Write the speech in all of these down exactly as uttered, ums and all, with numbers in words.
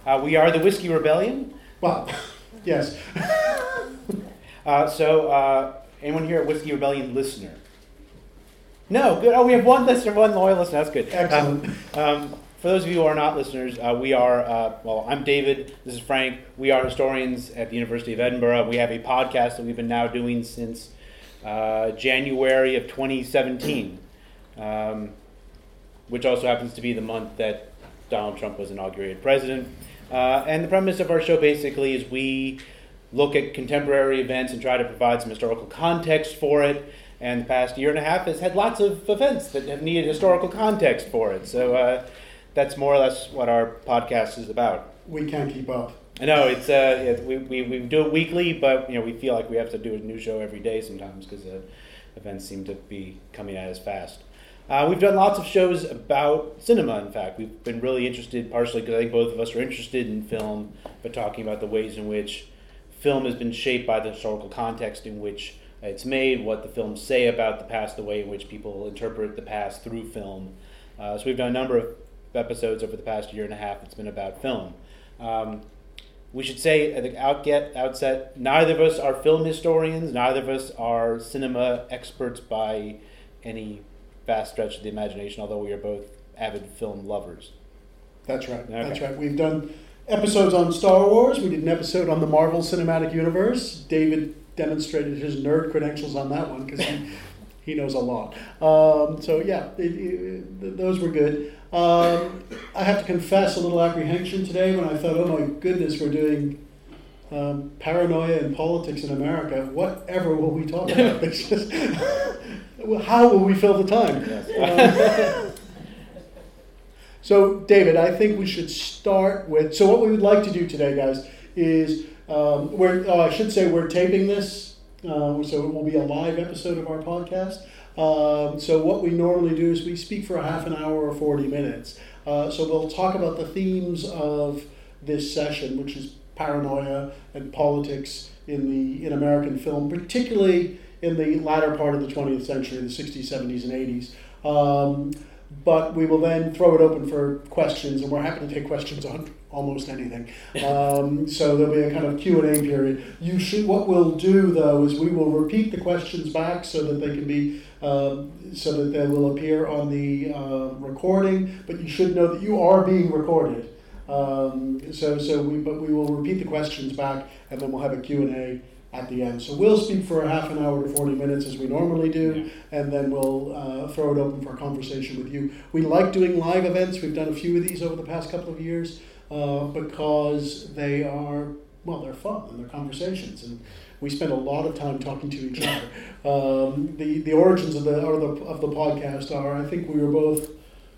Uh, we are the Whiskey Rebellion. Well, yes. uh, so, uh, anyone here at Whiskey Rebellion listener? No, good. Oh, we have one listener, one loyal listener. That's good. Excellent. Um, um, for those of you who are not listeners, uh, we are, uh, well, I'm David. This is Frank. We are historians at the University of Edinburgh. We have a podcast that we've been now doing since uh, January of twenty seventeen, um, which also happens to be the month that Donald Trump was inaugurated president. Uh, and the premise of our show basically is we look at contemporary events and try to provide some historical context for it. And the past year and a half has had lots of events that have needed historical context for it. So uh, that's more or less what our podcast is about. We can't keep up. I know it's uh, it, we, we we do it weekly, but you know we feel like we have to do a new show every day sometimes because uh, events seem to be coming at us fast. Uh, we've done lots of shows about cinema, in fact. We've been really interested, partially because I think both of us are interested in film, but talking about the ways in which film has been shaped by the historical context in which it's made, what the films say about the past, the way in which people interpret the past through film. Uh, so we've done a number of episodes over the past year and a half that's been about film. Um, we should say at the outget, outset, neither of us are film historians, neither of us are cinema experts by any vast stretch of the imagination, although we are both avid film lovers. That's right. Okay. That's right. We've done episodes on Star Wars. We did an episode on the Marvel Cinematic Universe. David demonstrated his nerd credentials on that one because he, he knows a lot. Um, so yeah, it, it, those were good. Um, I have to confess a little apprehension today when I thought, oh my goodness, we're doing um, paranoia and politics in America. Whatever will we talk about? It's just, how will we fill the time? Yes. Um, so David, I think we should start with, so what we would like to do today, guys, is Um, we're, oh, I should say we're taping this, uh, so it will be a live episode of our podcast. Um, so what we normally do is we speak for a half an hour or forty minutes. Uh, so we'll talk about the themes of this session, which is paranoia and politics in the in American film, particularly in the latter part of the twentieth century, the sixties, seventies, and eighties. Um, but we will then throw it open for questions, and we're happy to take questions on almost anything. Um, so there'll be a kind of Q and A period. You should. What we'll do though is we will repeat the questions back so that they can be um, so that they will appear on the uh, recording. But you should know that you are being recorded. Um, so so we but we will repeat the questions back, and then we'll have a Q and A at the end. So we'll speak for a half an hour to forty minutes as we normally do, yeah. And then we'll uh, throw it open for conversation with you. We like doing live events. We've done a few of these over the past couple of years uh, because they are, well, they're fun and they're conversations, and we spend a lot of time talking to each other. Um, the the origins of the, or the of the podcast are, I think we were both,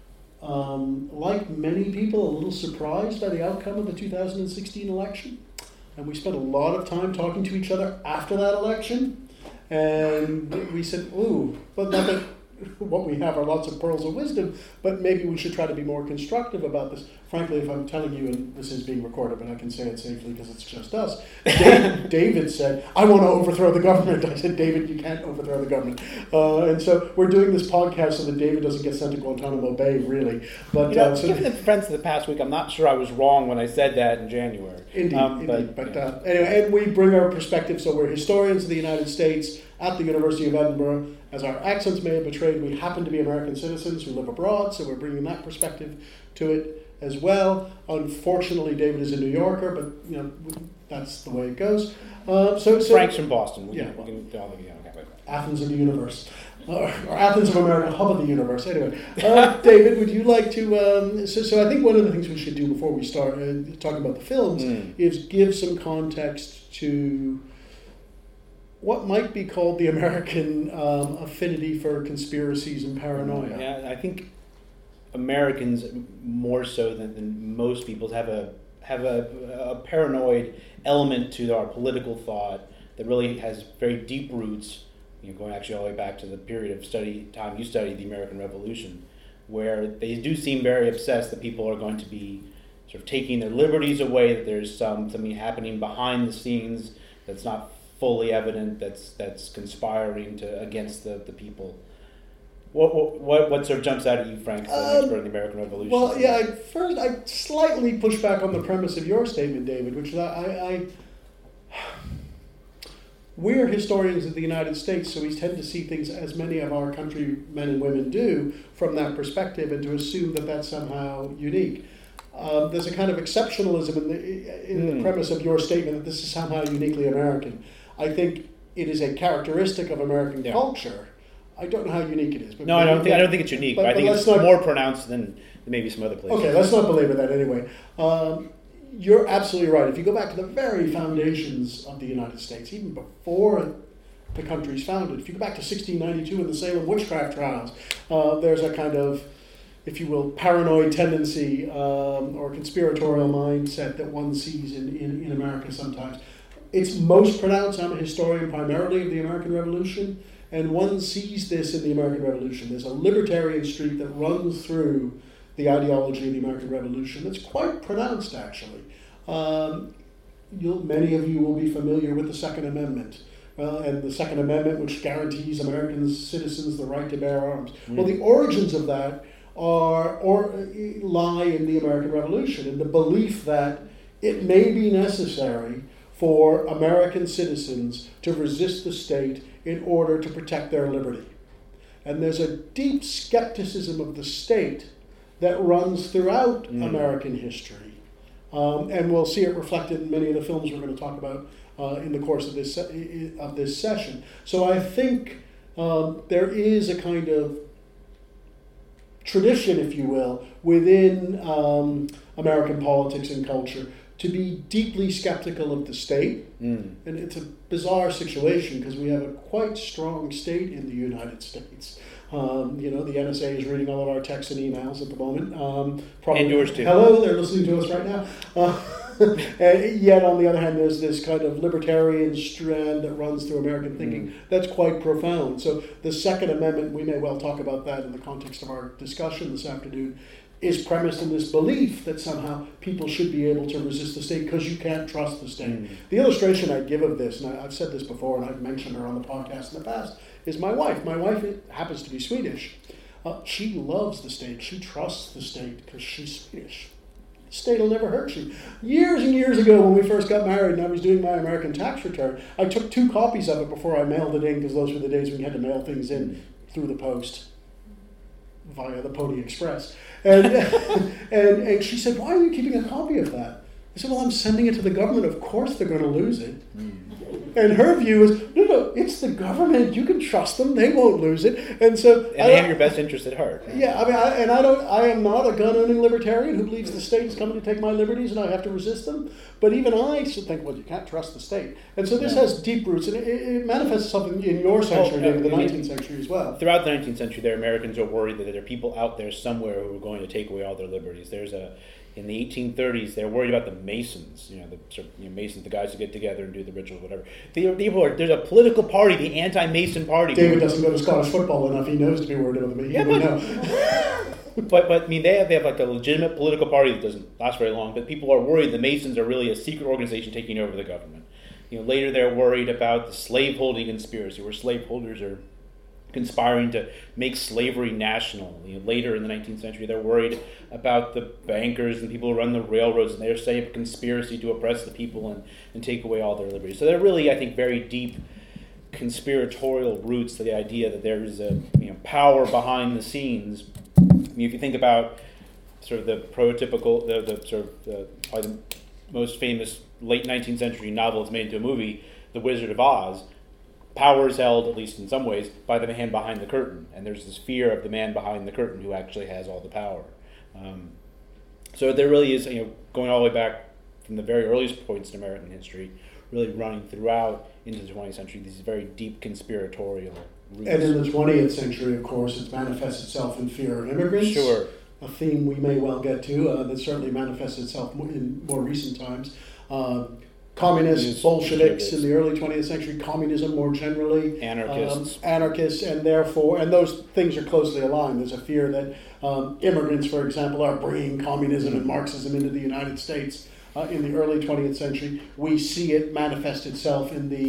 um, like many people, a little surprised by the outcome of the two thousand sixteen election. And we spent a lot of time talking to each other after that election. And we said, ooh, but not that what we have are lots of pearls of wisdom, but maybe we should try to be more constructive about this. Frankly, if I'm telling you, and this is being recorded, but I can say it safely because it's just us, David, David said, I want to overthrow the government. I said, David, you can't overthrow the government. Uh, and so we're doing this podcast so that David doesn't get sent to Guantanamo Bay, really. But you know, uh, so given the events of the past week, I'm not sure I was wrong when I said that in January. Indeed, um, indeed. But, But yeah. uh, anyway, and we bring our perspective. So we're historians of the United States at the University of Edinburgh. As our accents may have betrayed, we happen to be American citizens who live abroad, so we're bringing that perspective to it as well. Unfortunately, David is a New Yorker, but you know that's the way it goes. Uh, so, so Frank's from Boston. We yeah, can, we can, oh, yeah, okay. Athens of the universe, uh, or Athens of America, hub of the universe. Anyway, uh, David, would you like to? Um, so, so I think one of the things we should do before we start uh, talking about the films Mm. is give some context to what might be called the American um, affinity for conspiracies and paranoia. Yeah, I think Americans more so than, than most people have a have a, a paranoid element to our political thought that really has very deep roots. You know, going actually all the way back to the period of study time you studied the American Revolution, where they do seem very obsessed that people are going to be sort of taking their liberties away, that there's some something happening behind the scenes that's not fully evident, that's that's conspiring to against the, the people. What, what what sort of jumps out at you, Frank, as an Um, expert in the American Revolution? Well, yeah. I, first, I slightly push back on the premise of your statement, David, which is I, I, I we're historians of the United States, so we tend to see things as many of our countrymen and women do from that perspective, and to assume that that's somehow unique. Um, there's a kind of exceptionalism in the in mm. the premise of your statement that this is somehow uniquely American. I think it is a characteristic of American yeah. culture. I don't know how unique it is. But no, I don't think I don't think it's unique. But, but I think it's not, more pronounced than maybe some other places. Okay, let's not belabor that anyway. Um, you're absolutely right. If you go back to the very foundations of the United States, even before the country's founded, if you go back to sixteen ninety-two and the Salem witchcraft trials, uh, there's a kind of, if you will, paranoid tendency um, or conspiratorial mindset that one sees in, in, in America sometimes. It's most pronounced. I'm a historian primarily of the American Revolution, and one sees this in the American Revolution. There's a libertarian streak that runs through the ideology of the American Revolution that's quite pronounced, actually. Um, you'll, many of you will be familiar with the Second Amendment. Uh, and the Second Amendment, which guarantees American citizens the right to bear arms. Mm. Well, the origins of that are or lie in the American Revolution, in the belief that it may be necessary for American citizens to resist the state in order to protect their liberty. And there's a deep skepticism of the state that runs throughout mm. American history. Um, and we'll see it reflected in many of the films we're going to talk about uh, in the course of this se- of this session. So I think um, there is a kind of tradition, if you will, within um, American politics and culture to be deeply skeptical of the state. Mm. And it's a bizarre situation because we have a quite strong state in the United States. Um, you know, the N S A is reading all of our texts and emails at the moment. Um, probably, and yours too. Hello, they're listening to us right now. Uh, and yet, on the other hand, there's this kind of libertarian strand that runs through American thinking mm. that's quite profound. So the Second Amendment, we may well talk about that in the context of our discussion this afternoon, is premised in this belief that somehow people should be able to resist the state because you can't trust the state. Mm. The illustration I give of this, and I, I've said this before and I've mentioned her on the podcast in the past, is my wife. My wife happens to be Swedish. Uh, she loves the state. She trusts the state because she's Swedish. The state will never hurt you. Years and years ago when we first got married and I was doing my American tax return, I took two copies of it before I mailed it in because those were the days when you had to mail things in through the post via the Pony Express. And, and and she said, why are you keeping a copy of that? I said, well, I'm sending it to the government. Of course they're going to lose it. Mm. And her view is, no, no, it's the government. You can trust them. They won't lose it. And so, and they I, have your best interest at heart. Yeah, I mean, I, and I don't. I am not a gun-owning libertarian who believes the state is coming to take my liberties and I have to resist them. But even I should think, well, you can't trust the state. And so this yeah. has deep roots, and it, it manifests something in your century, oh, in the nineteenth century as well. Throughout the nineteenth century, there Americans are worried that there are people out there somewhere who are going to take away all their liberties. There's a In the eighteen thirties, they're worried about the Masons, you know, the sort of, you know, Masons, the guys who get together and do the rituals, whatever. The, people are, there's a political party, the anti-Mason party. David doesn't go to Scottish football enough. He knows to be worried about them. Yeah, but, but but I mean, they have they have like a legitimate political party that doesn't last very long. But people are worried the Masons are really a secret organization taking over the government. You know, later they're worried about the slaveholding conspiracy, where slaveholders are conspiring to make slavery national. You know, later in the nineteenth century, they're worried about the bankers and people who run the railroads, and they're setting up a conspiracy to oppress the people and, and take away all their liberties. So they're really, I think, very deep conspiratorial roots to the idea that there is a you know power behind the scenes. I mean, if you think about sort of the prototypical, the, the sort of the, probably the most famous late nineteenth century novel that's made into a movie, The Wizard of Oz. Power is held, at least in some ways, by the man behind the curtain. And there's this fear of the man behind the curtain who actually has all the power. Um, so there really is, you know, going all the way back from the very earliest points in American history, really running throughout into the twentieth century, these very deep conspiratorial roots. And in the twentieth century, of course, it manifests itself in fear of immigrants. Sure. A theme we may well get to uh, that certainly manifests itself in more recent times. Uh, Communists, Bolsheviks in the early twentieth century, communism more generally, anarchists, um, anarchists, and therefore, and those things are closely aligned. There's a fear that um, immigrants, for example, are bringing communism and Marxism into the United States uh, in the early twentieth century. We see it manifest itself in the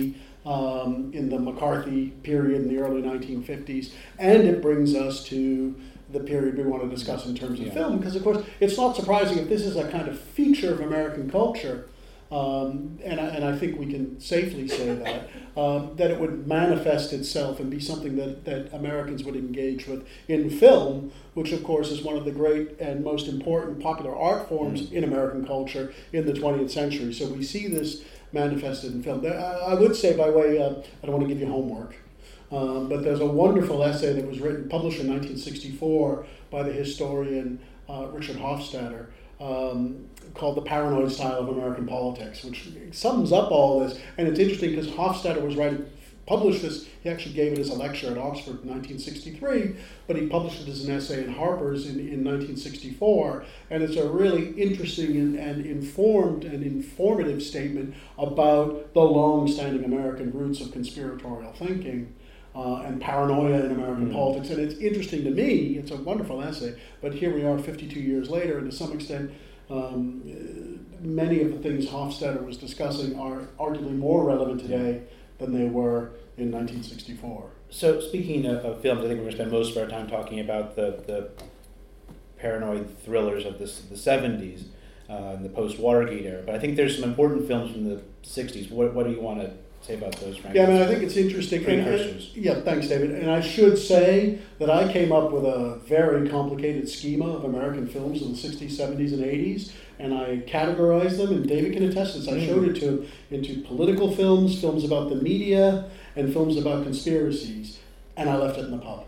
um, in the McCarthy period in the early nineteen fifties, and it brings us to the period we want to discuss in terms of Yeah. film, because of course it's not surprising if this is a kind of feature of American culture, um, and, I, and I think we can safely say that, um, that it would manifest itself and be something that, that Americans would engage with in film, which of course is one of the great and most important popular art forms Mm. in American culture in the twentieth century. So we see this manifested in film. I, I would say, by way, uh, I don't want to give you homework, Um, but there's a wonderful essay that was written, published in nineteen sixty-four by the historian uh, Richard Hofstadter, um, called The Paranoid Style of American Politics, which sums up all this. And it's interesting because Hofstadter was writing, published this, he actually gave it as a lecture at Oxford in nineteen sixty-three, but he published it as an essay in Harper's in, in nineteen sixty-four. And it's a really interesting and, and informed and informative statement about the long-standing American roots of conspiratorial thinking. Uh, and paranoia in American Mm. politics. And it's interesting to me, it's a wonderful essay, but here we are fifty-two years later, and to some extent, um, many of the things Hofstadter was discussing are arguably more relevant today than they were in nineteen sixty-four. So speaking of, of films, I think we're going to spend most of our time talking about the, the paranoid thrillers of this, the seventies uh, and the post-Watergate era. But I think there's some important films from the sixties. What, what do you want to say about those, Frank? Yeah, I mean, I think it's interesting. And, and, yeah, thanks, David. And I should say that I came up with a very complicated schema of American films in the sixties, seventies, and eighties, and I categorized them, and David can attest to this. I Mm. showed it to him into political films, films about the media, and films about conspiracies, and I left it in the pub.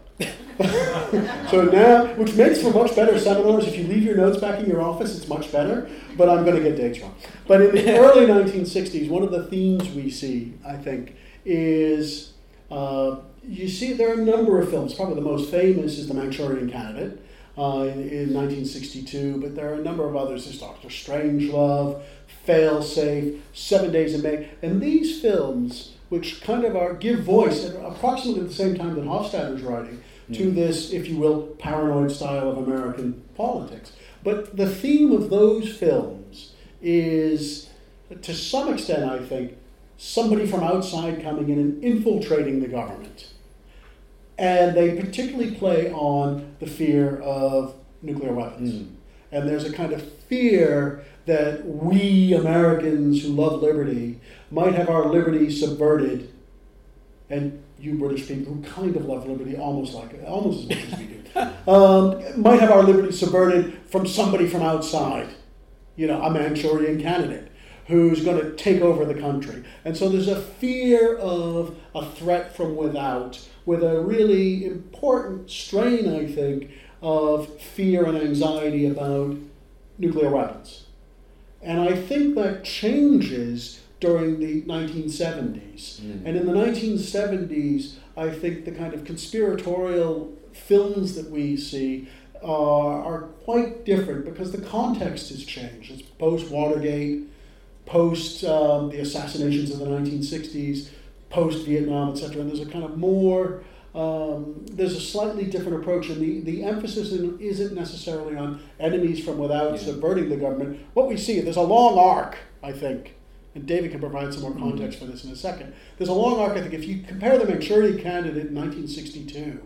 So now, which makes for much better seminars. If you leave your notes back in your office, it's much better, but I'm going to get dates wrong. But in the early nineteen sixties, one of the themes we see, I think, is uh, you see there are a number of films. Probably the most famous is The Manchurian Candidate uh, in, in nineteen sixty-two, but there are a number of others. There's Doctor Strangelove, Failsafe, Seven Days in May, and these films, which kind of are give voice at approximately the same time that Hofstadter's writing, to this, if you will, paranoid style of American politics. But the theme of those films is, to some extent, I think, somebody from outside coming in and infiltrating the government. And they particularly play on the fear of nuclear weapons. Mm. And there's a kind of fear that we Americans who love liberty might have our liberty subverted, and you British people who kind of love liberty almost like almost as much as we do, um, might have our liberty subverted from somebody from outside, you know, a Manchurian candidate who's going to take over the country. And so there's a fear of a threat from without, with a really important strain, I think, of fear and anxiety about nuclear weapons. And I think that changes during the nineteen seventies. Mm. And in the nineteen seventies, I think the kind of conspiratorial films that we see are, are quite different because the context has changed. It's post-Watergate, post um, the assassinations of the nineteen sixties, post-Vietnam, et cetera. And there's a kind of more, um, there's a slightly different approach. And the, the emphasis in, isn't necessarily on enemies from without yeah. subverting the government. What we see, there's a long arc, I think, and David can provide some more context for this in a second. There's a long arc, I think, if you compare the Manchurian Candidate in nineteen sixty-two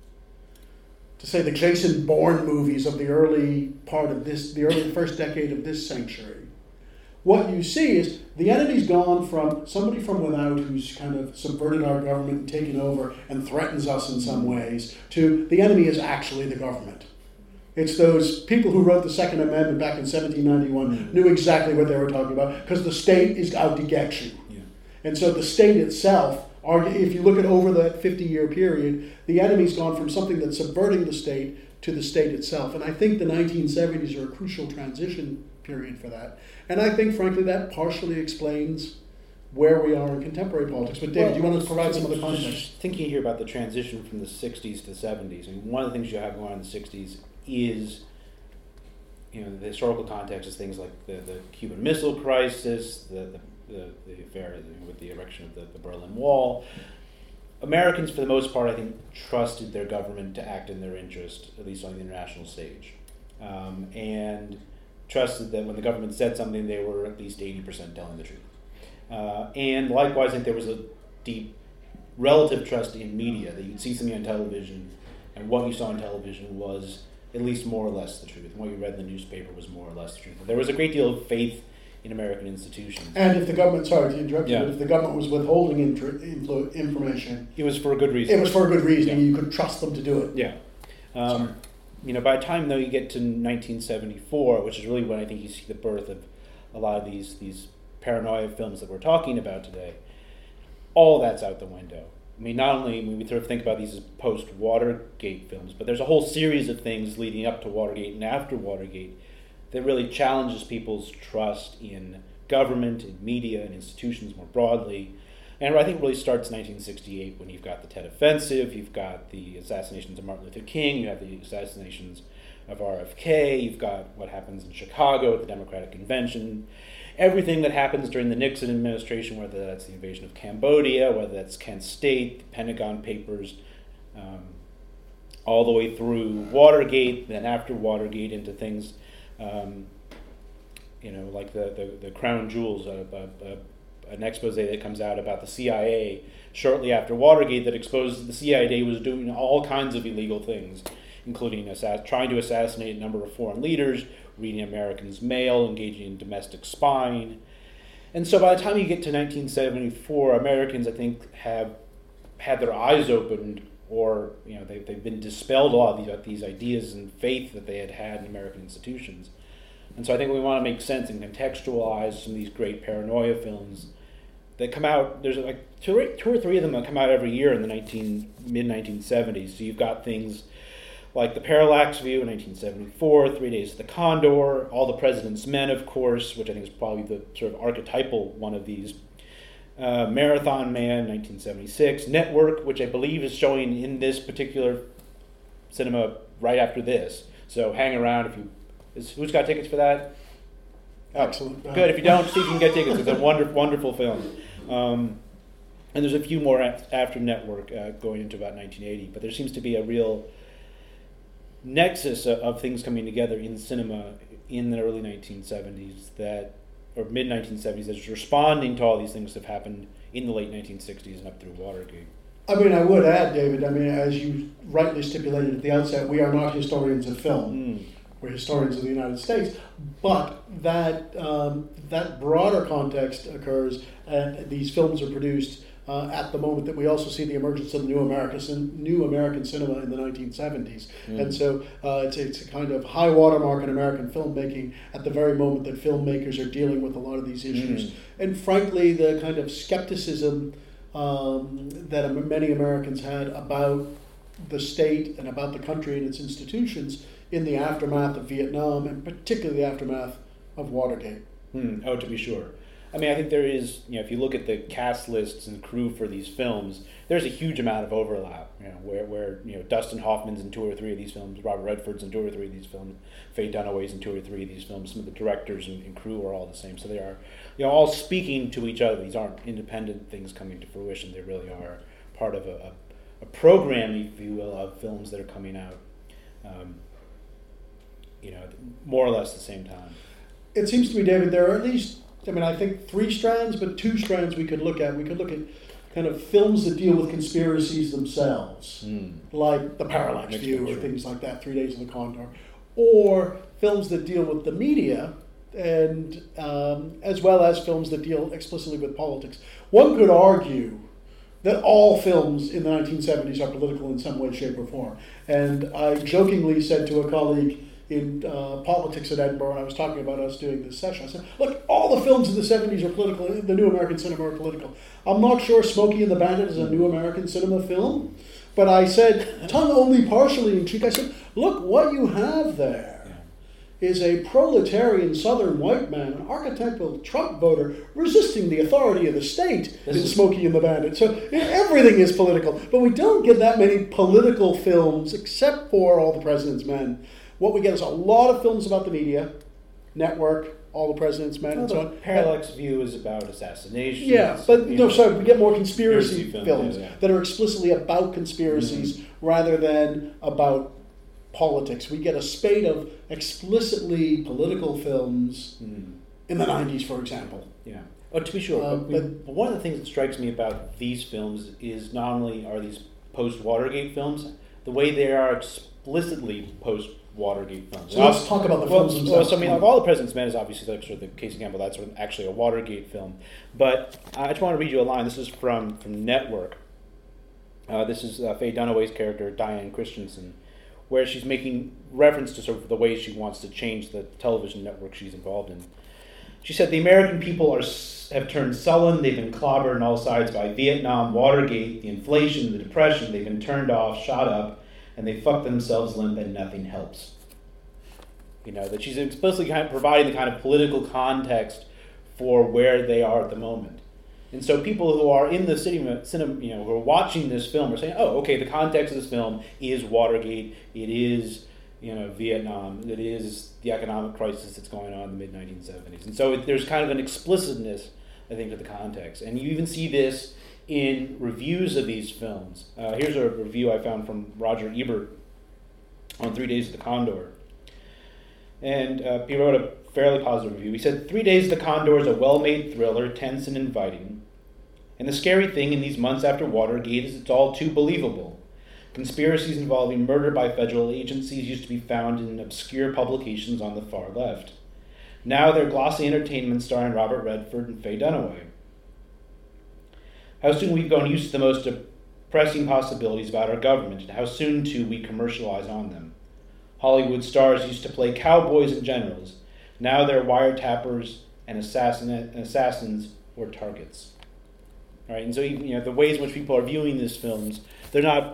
to, say, the Jason Bourne movies of the early part of this, the early first decade of this century, what you see is the enemy's gone from somebody from without who's kind of subverted our government and taken over and threatens us in some ways, to the enemy is actually the government. It's those people who wrote the Second Amendment back in seventeen ninety-one mm. knew exactly what they were talking about because the state is out to get you. Yeah. And so the state itself, if you look at over that fifty-year period, the enemy's gone from something that's subverting the state to the state itself. And I think the nineteen seventies are a crucial transition period for that. And I think, frankly, that partially explains where we are in contemporary politics. But David, well, do you want to provide some other context? Thinking here about the transition from the sixties to the seventies, I mean, one of the things you have going on in the sixties is, you know, the historical context is things like the, the Cuban Missile Crisis, the the, the, the affair with the erection of the, the Berlin Wall. Americans, for the most part, I think, trusted their government to act in their interest, at least on the international stage, um, and trusted that when the government said something, they were at least eighty percent telling the truth. Uh, and likewise, I think there was a deep relative trust in media, that you'd see something on television, and what you saw on television was at least more or less the truth, and what you read in the newspaper was more or less the truth. There was a great deal of faith in American institutions. And if the government, sorry to interrupt you, Yeah. but if the government was withholding intr- influ- information, It was for a good reason. it was for a good reason, Yeah. and you could trust them to do it. Yeah. Um, you know, by the time, though, you get to nineteen seventy-four, which is really when I think you see the birth of a lot of these these paranoia films that we're talking about today, all that's out the window. I mean, not only when we sort of think about these as post-Watergate films, but there's a whole series of things leading up to Watergate and after Watergate that really challenges people's trust in government, in media, and institutions more broadly. And I think it really starts in nineteen sixty-eight when you've got the Tet Offensive, you've got the assassinations of Martin Luther King, you have the assassinations of R F K, you've got what happens in Chicago at the Democratic Convention, everything that happens during the Nixon administration, whether that's the invasion of Cambodia, whether that's Kent State, the Pentagon Papers, um, all the way through Watergate, then after Watergate into things, um, you know, like the, the, the Crown Jewels, uh, uh, uh, an expose that comes out about the C I A shortly after Watergate that exposes the C I A was doing all kinds of illegal things, including assass- trying to assassinate a number of foreign leaders, reading Americans' mail, engaging in domestic spying. And so by the time you get to nineteen seventy-four, Americans, I think, have had their eyes opened, or you know, they, they've been dispelled a lot of these, these ideas and faith that they had had in American institutions. And so I think we want to make sense and contextualize some of these great paranoia films that come out. There's like two or, two or three of them that come out every year in the nineteen mid nineteen seventies. So you've got things like The Parallax View in nineteen seventy-four, Three Days of the Condor, All the President's Men, of course, which I think is probably the sort of archetypal one of these. Uh, Marathon Man, nineteen seventy-six, Network, which I believe is showing in this particular cinema right after this. So hang around if you. Is, who's got tickets for that? Excellent. Good. If you don't, see if you can get tickets. It's a wonderful, wonderful film. Um, and there's a few more after Network uh, going into about nineteen eighty. But there seems to be a real nexus of, of things coming together in cinema in the early nineteen seventies that, or mid nineteen seventies, that's responding to all these things that have happened in the late nineteen sixties and up through Watergate. I mean, I would add, David, I mean, as you rightly stipulated at the outset, we are not historians of film. Mm. We're historians of the United States, but that um, that broader context occurs, and these films are produced uh, at the moment that we also see the emergence of the new American new American cinema in the nineteen seventies, mm. and so uh, it's it's a kind of high watermark in American filmmaking at the very moment that filmmakers are dealing with a lot of these issues, mm. and frankly, the kind of skepticism um, that many Americans had about the state and about the country and its institutions in the aftermath of Vietnam, and particularly the aftermath of Watergate. Hmm. Oh, to be sure. I mean, I think there is, you know, if you look at the cast lists and crew for these films, there's a huge amount of overlap, you know, where, where you know, Dustin Hoffman's in two or three of these films, Robert Redford's in two or three of these films, Faye Dunaway's in two or three of these films, some of the directors and, and crew are all the same. So they are, you know, all speaking to each other. These aren't independent things coming to fruition. They really are part of a, a, a program, if you will, of films that are coming out. Um, you know, more or less the same time. It seems to me, David, there are at least, I mean, I think three strands, but two strands we could look at. We could look at kind of films that deal with conspiracies themselves, mm. like The Parallax View or things like that, Three Days of the Condor, or films that deal with the media, and um, as well as films that deal explicitly with politics. One could argue that all films in the nineteen seventies are political in some way, shape, or form. And I jokingly said to a colleague in uh, politics at Edinburgh, when I was talking about us doing this session, I said, look, all the films in the seventies are political, the new American cinema are political. I'm not sure Smokey and the Bandit is a new American cinema film, but I said, tongue only partially in cheek, I said, look, what you have there is a proletarian southern white man, an archetypal Trump voter, resisting the authority of the state this in Smokey and the Bandit. So everything is political, but we don't get that many political films except for All the President's Men. What we get is a lot of films about the media, Network, All the President's Men, well, and so on. Parallax View is about assassination. Yeah, but no, sorry, we get more conspiracy, conspiracy films yeah, yeah. that are explicitly about conspiracies mm-hmm. rather than about politics. We get a spate of explicitly political films mm. in the nineties, for example. Yeah. Oh, to be sure. Uh, but, but- but one of the things that strikes me about these films is not only are these post-Watergate films, the way they are explicitly post-Watergate films. So let's talk about the well, films well, themselves. so I mean, like All the President's Men is obviously like sort of the Casey Campbell. That's sort of actually a Watergate film. But I just want to read you a line. This is from from Network. Uh, this is uh, Faye Dunaway's character, Diane Christensen, where she's making reference to sort of the way she wants to change the television network she's involved in. She said, "The American people are have turned sullen. They've been clobbered on all sides by Vietnam, Watergate, the inflation, the depression. They've been turned off, shot up, and they fucked themselves limp, and nothing helps." You know, that she's explicitly kind of providing the kind of political context for where they are at the moment. And so people who are in the cinema, cinema, you know, who are watching this film are saying, "Oh, okay, the context of this film is Watergate. It is, you know, Vietnam. It is the economic crisis that's going on in the mid nineteen seventies." And so it, there's kind of an explicitness, I think, to the context. And you even see this in reviews of these films. Uh, here's a review I found from Roger Ebert on Three Days of the Condor. And uh, he wrote a fairly positive review. He said, "Three Days of the Condor is a well-made thriller, tense and inviting. And the scary thing in these months after Watergate is it's all too believable. Conspiracies involving murder by federal agencies used to be found in obscure publications on the far left. Now they're glossy entertainment starring Robert Redford and Faye Dunaway. How soon we've grown used to the most depressing possibilities about our government, and how soon, too, we commercialize on them. Hollywood stars used to play cowboys and generals. Now they're wiretappers and assassin- assassins or targets." All right, and so you know the ways in which people are viewing these films, they're not,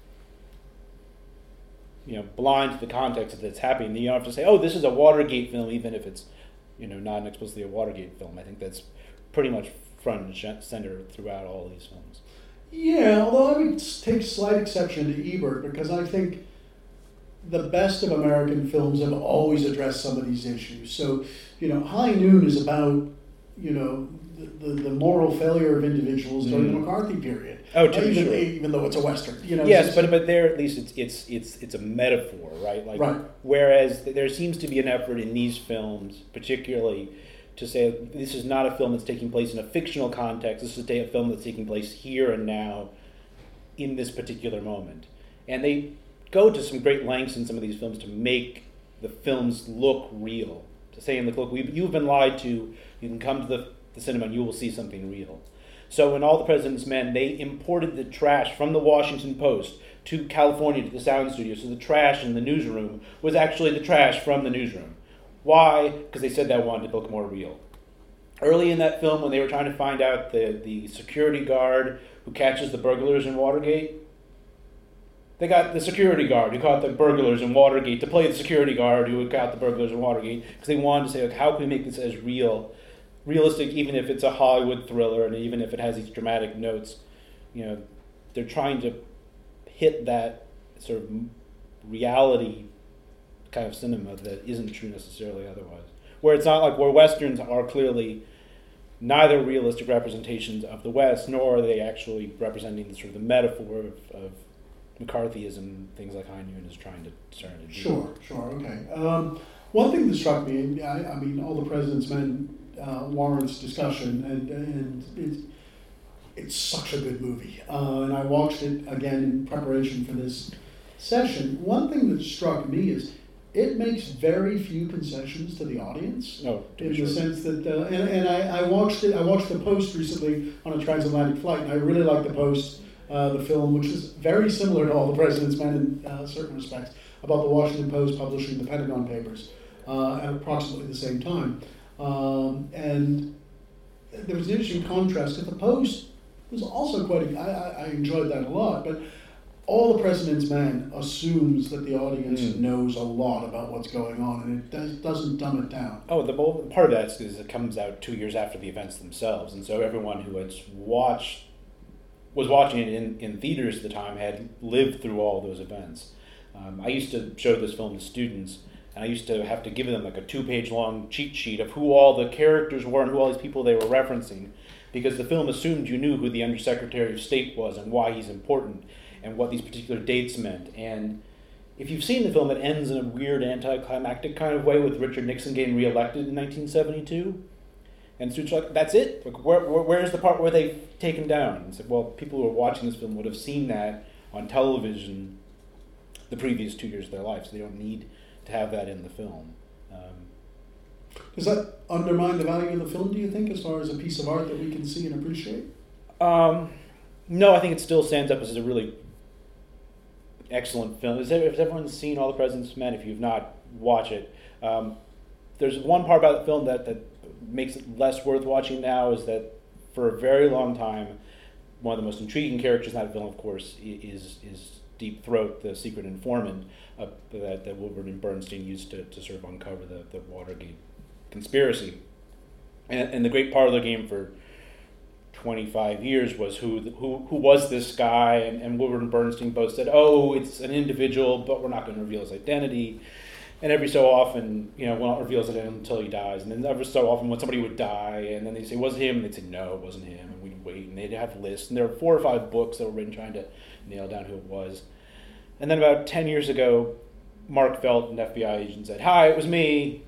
you know, blind to the context that's happening. You don't have to say, "Oh, this is a Watergate film," even if it's, you know, not explicitly a Watergate film. I think that's pretty much front and center throughout all these films. Yeah, although I would take slight exception to Ebert because I think the best of American films have always addressed some of these issues. So, you know, High Noon is about, you know, the, the, the moral failure of individuals during Mm. the McCarthy period. Oh, to be even, sure. even though it's a Western. You know, Yes, it's- but but there at least it's it's it's it's a metaphor, right? Like, Right. Whereas there seems to be an effort in these films, particularly, to say this is not a film that's taking place in a fictional context. This is a film that's taking place here and now, in this particular moment, and they go to some great lengths in some of these films to make the films look real. To say, "Look, we, you've been lied to. You can come to the, the cinema and you will see something real." So in All the President's Men, they imported the trash from the Washington Post to California to the sound studio. So the trash in the newsroom was actually the trash from the newsroom. Why? Because they said that wanted to look more real. Early in that film, when they were trying to find out the, the security guard who catches the burglars in Watergate, they got the security guard who caught the burglars in Watergate to play the security guard who caught the burglars in Watergate, because they wanted to say, like, how can we make this as real, realistic, even if it's a Hollywood thriller and even if it has these dramatic notes. You know, they're trying to hit that sort of reality kind of cinema that isn't true necessarily otherwise. Where it's not like where Westerns are clearly neither realistic representations of the West, nor are they actually representing the sort of the metaphor of, of McCarthyism, things like High Noon is trying to turn to do. Sure, sure, okay. Um, one thing that struck me, I, I mean, All the President's Men uh, warrants discussion, and, and it's, it's such a good movie. Uh, and I watched it again in preparation for this session. One thing that struck me is it makes very few concessions to the audience. No, to in be the sure. sense that, uh, and, and I, I watched it. I watched The Post recently on a transatlantic flight, and I really liked The Post, uh, the film, which is very similar to All the President's Men in uh, certain respects, about the Washington Post publishing the Pentagon Papers uh, at approximately the same time. Um, and there was an interesting contrast because The Post was also quite. A, I, I enjoyed that a lot, but All the President's Men assumes that the audience Mm. knows a lot about what's going on, and it does, doesn't dumb it down. Oh, the well, part of that is because it comes out two years after the events themselves, and so everyone who had watched was watching it in, in theaters at the time had lived through all those events. Um, I used to show this film to students, and I used to have to give them like a two-page long cheat sheet of who all the characters were and who all these people they were referencing, because the film assumed you knew who the Undersecretary of State was and why he's important and what these particular dates meant. And if you've seen the film, it ends in a weird anticlimactic kind of way with Richard Nixon getting reelected in nineteen seventy-two. And Suits like, that's it? Like, where, where, where's the part where they've taken down? And said, well, people who are watching this film would have seen that on television the previous two years of their life, so they don't need to have that in the film. Um, Does that undermine the value of the film, do you think, as far as a piece of art that we can see and appreciate? Um, no, I think it still stands up as a really excellent film. Has everyone seen All the President's Men? If you've not, watch it. Um, there's one part about the film that, that makes it less worth watching now, is that for a very long time, one of the most intriguing characters in that film, of course, is is Deep Throat, the secret informant uh, that, that Woodward and Bernstein used to, to sort of uncover the, the Watergate conspiracy. And, and the great part of the game for twenty-five years was who who who was this guy, and, and Woodward and Bernstein both said, oh, it's an individual, but we're not going to reveal his identity. And every so often, you know, well, it reveals it until he dies. And then every so often when somebody would die, and then they'd say, was it him? And they'd say, no, it wasn't him. And we'd wait, and they'd have lists. And there were four or five books that were written trying to nail down who it was. And then about ten years ago, Mark Felt, an F B I agent, said, hi, it was me.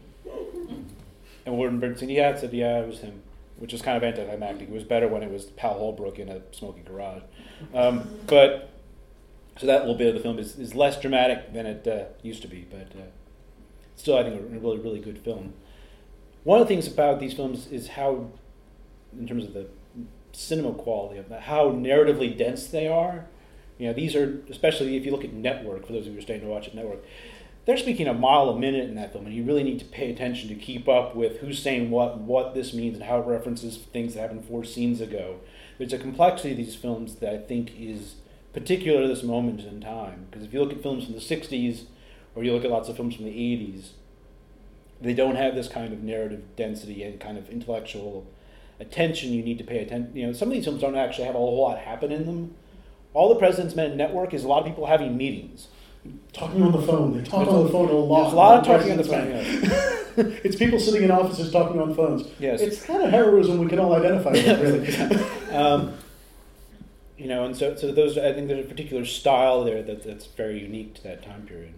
And Woodward and Bernstein, yeah, it said, yeah, it was him. Which is kind of anticlimactic. It was better when it was Pal Holbrook in a smoky garage. Um, but, so that little bit of the film is, is less dramatic than it uh, used to be, but uh, still, I think, a really, really good film. One of the things about these films is how, in terms of the cinema quality of them, how narratively dense they are. You know, these are, especially if you look at Network, for those of you who are starting to watch at Network, they're speaking a mile a minute in that film, and you really need to pay attention to keep up with who's saying what, what this means, and how it references things that happened four scenes ago. There's a complexity of these films that I think is particular to this moment in time. Because if you look at films from the sixties, or you look at lots of films from the eighties, they don't have this kind of narrative density and kind of intellectual attention you need to pay attention. You know, some of these films don't actually have a whole lot happen in them. All the President's Men Network is a lot of people having meetings. Talking on the phone. They talk There's on the phone a lot. There's a lot of talking on the phone, yes. It's people sitting in offices talking on phones. Yes. It's kind of heroism we can all identify with, really. um, you know, and so, so those, I think there's a particular style there that, that's very unique to that time period.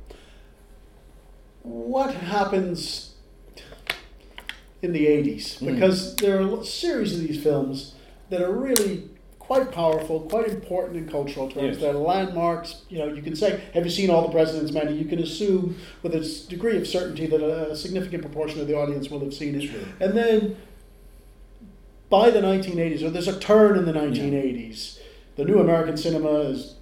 What happens in the eighties? Mm. Because there are a series of these films that are really quite powerful, quite important in cultural terms. Yes. They're landmarks. You know, you can say, have you seen All the President's Men? And you can assume with a degree of certainty that a significant proportion of the audience will have seen it. Sure. And then by the nineteen eighties, or there's a turn in the nineteen eighties, yeah. The new American cinema is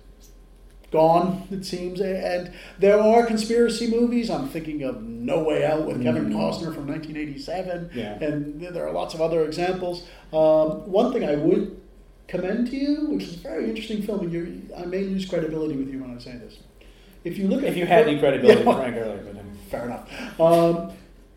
gone, it seems, and there are conspiracy movies. I'm thinking of No Way Out with mm. Kevin Costner from nineteen eighty-seven, yeah. and there are lots of other examples. Um, one thing I would commend to you, which is a very interesting film, and you're, I may lose credibility with you when I say this. If you look at if you had any credibility, yeah, Frank earlier, but um, fair enough. Um,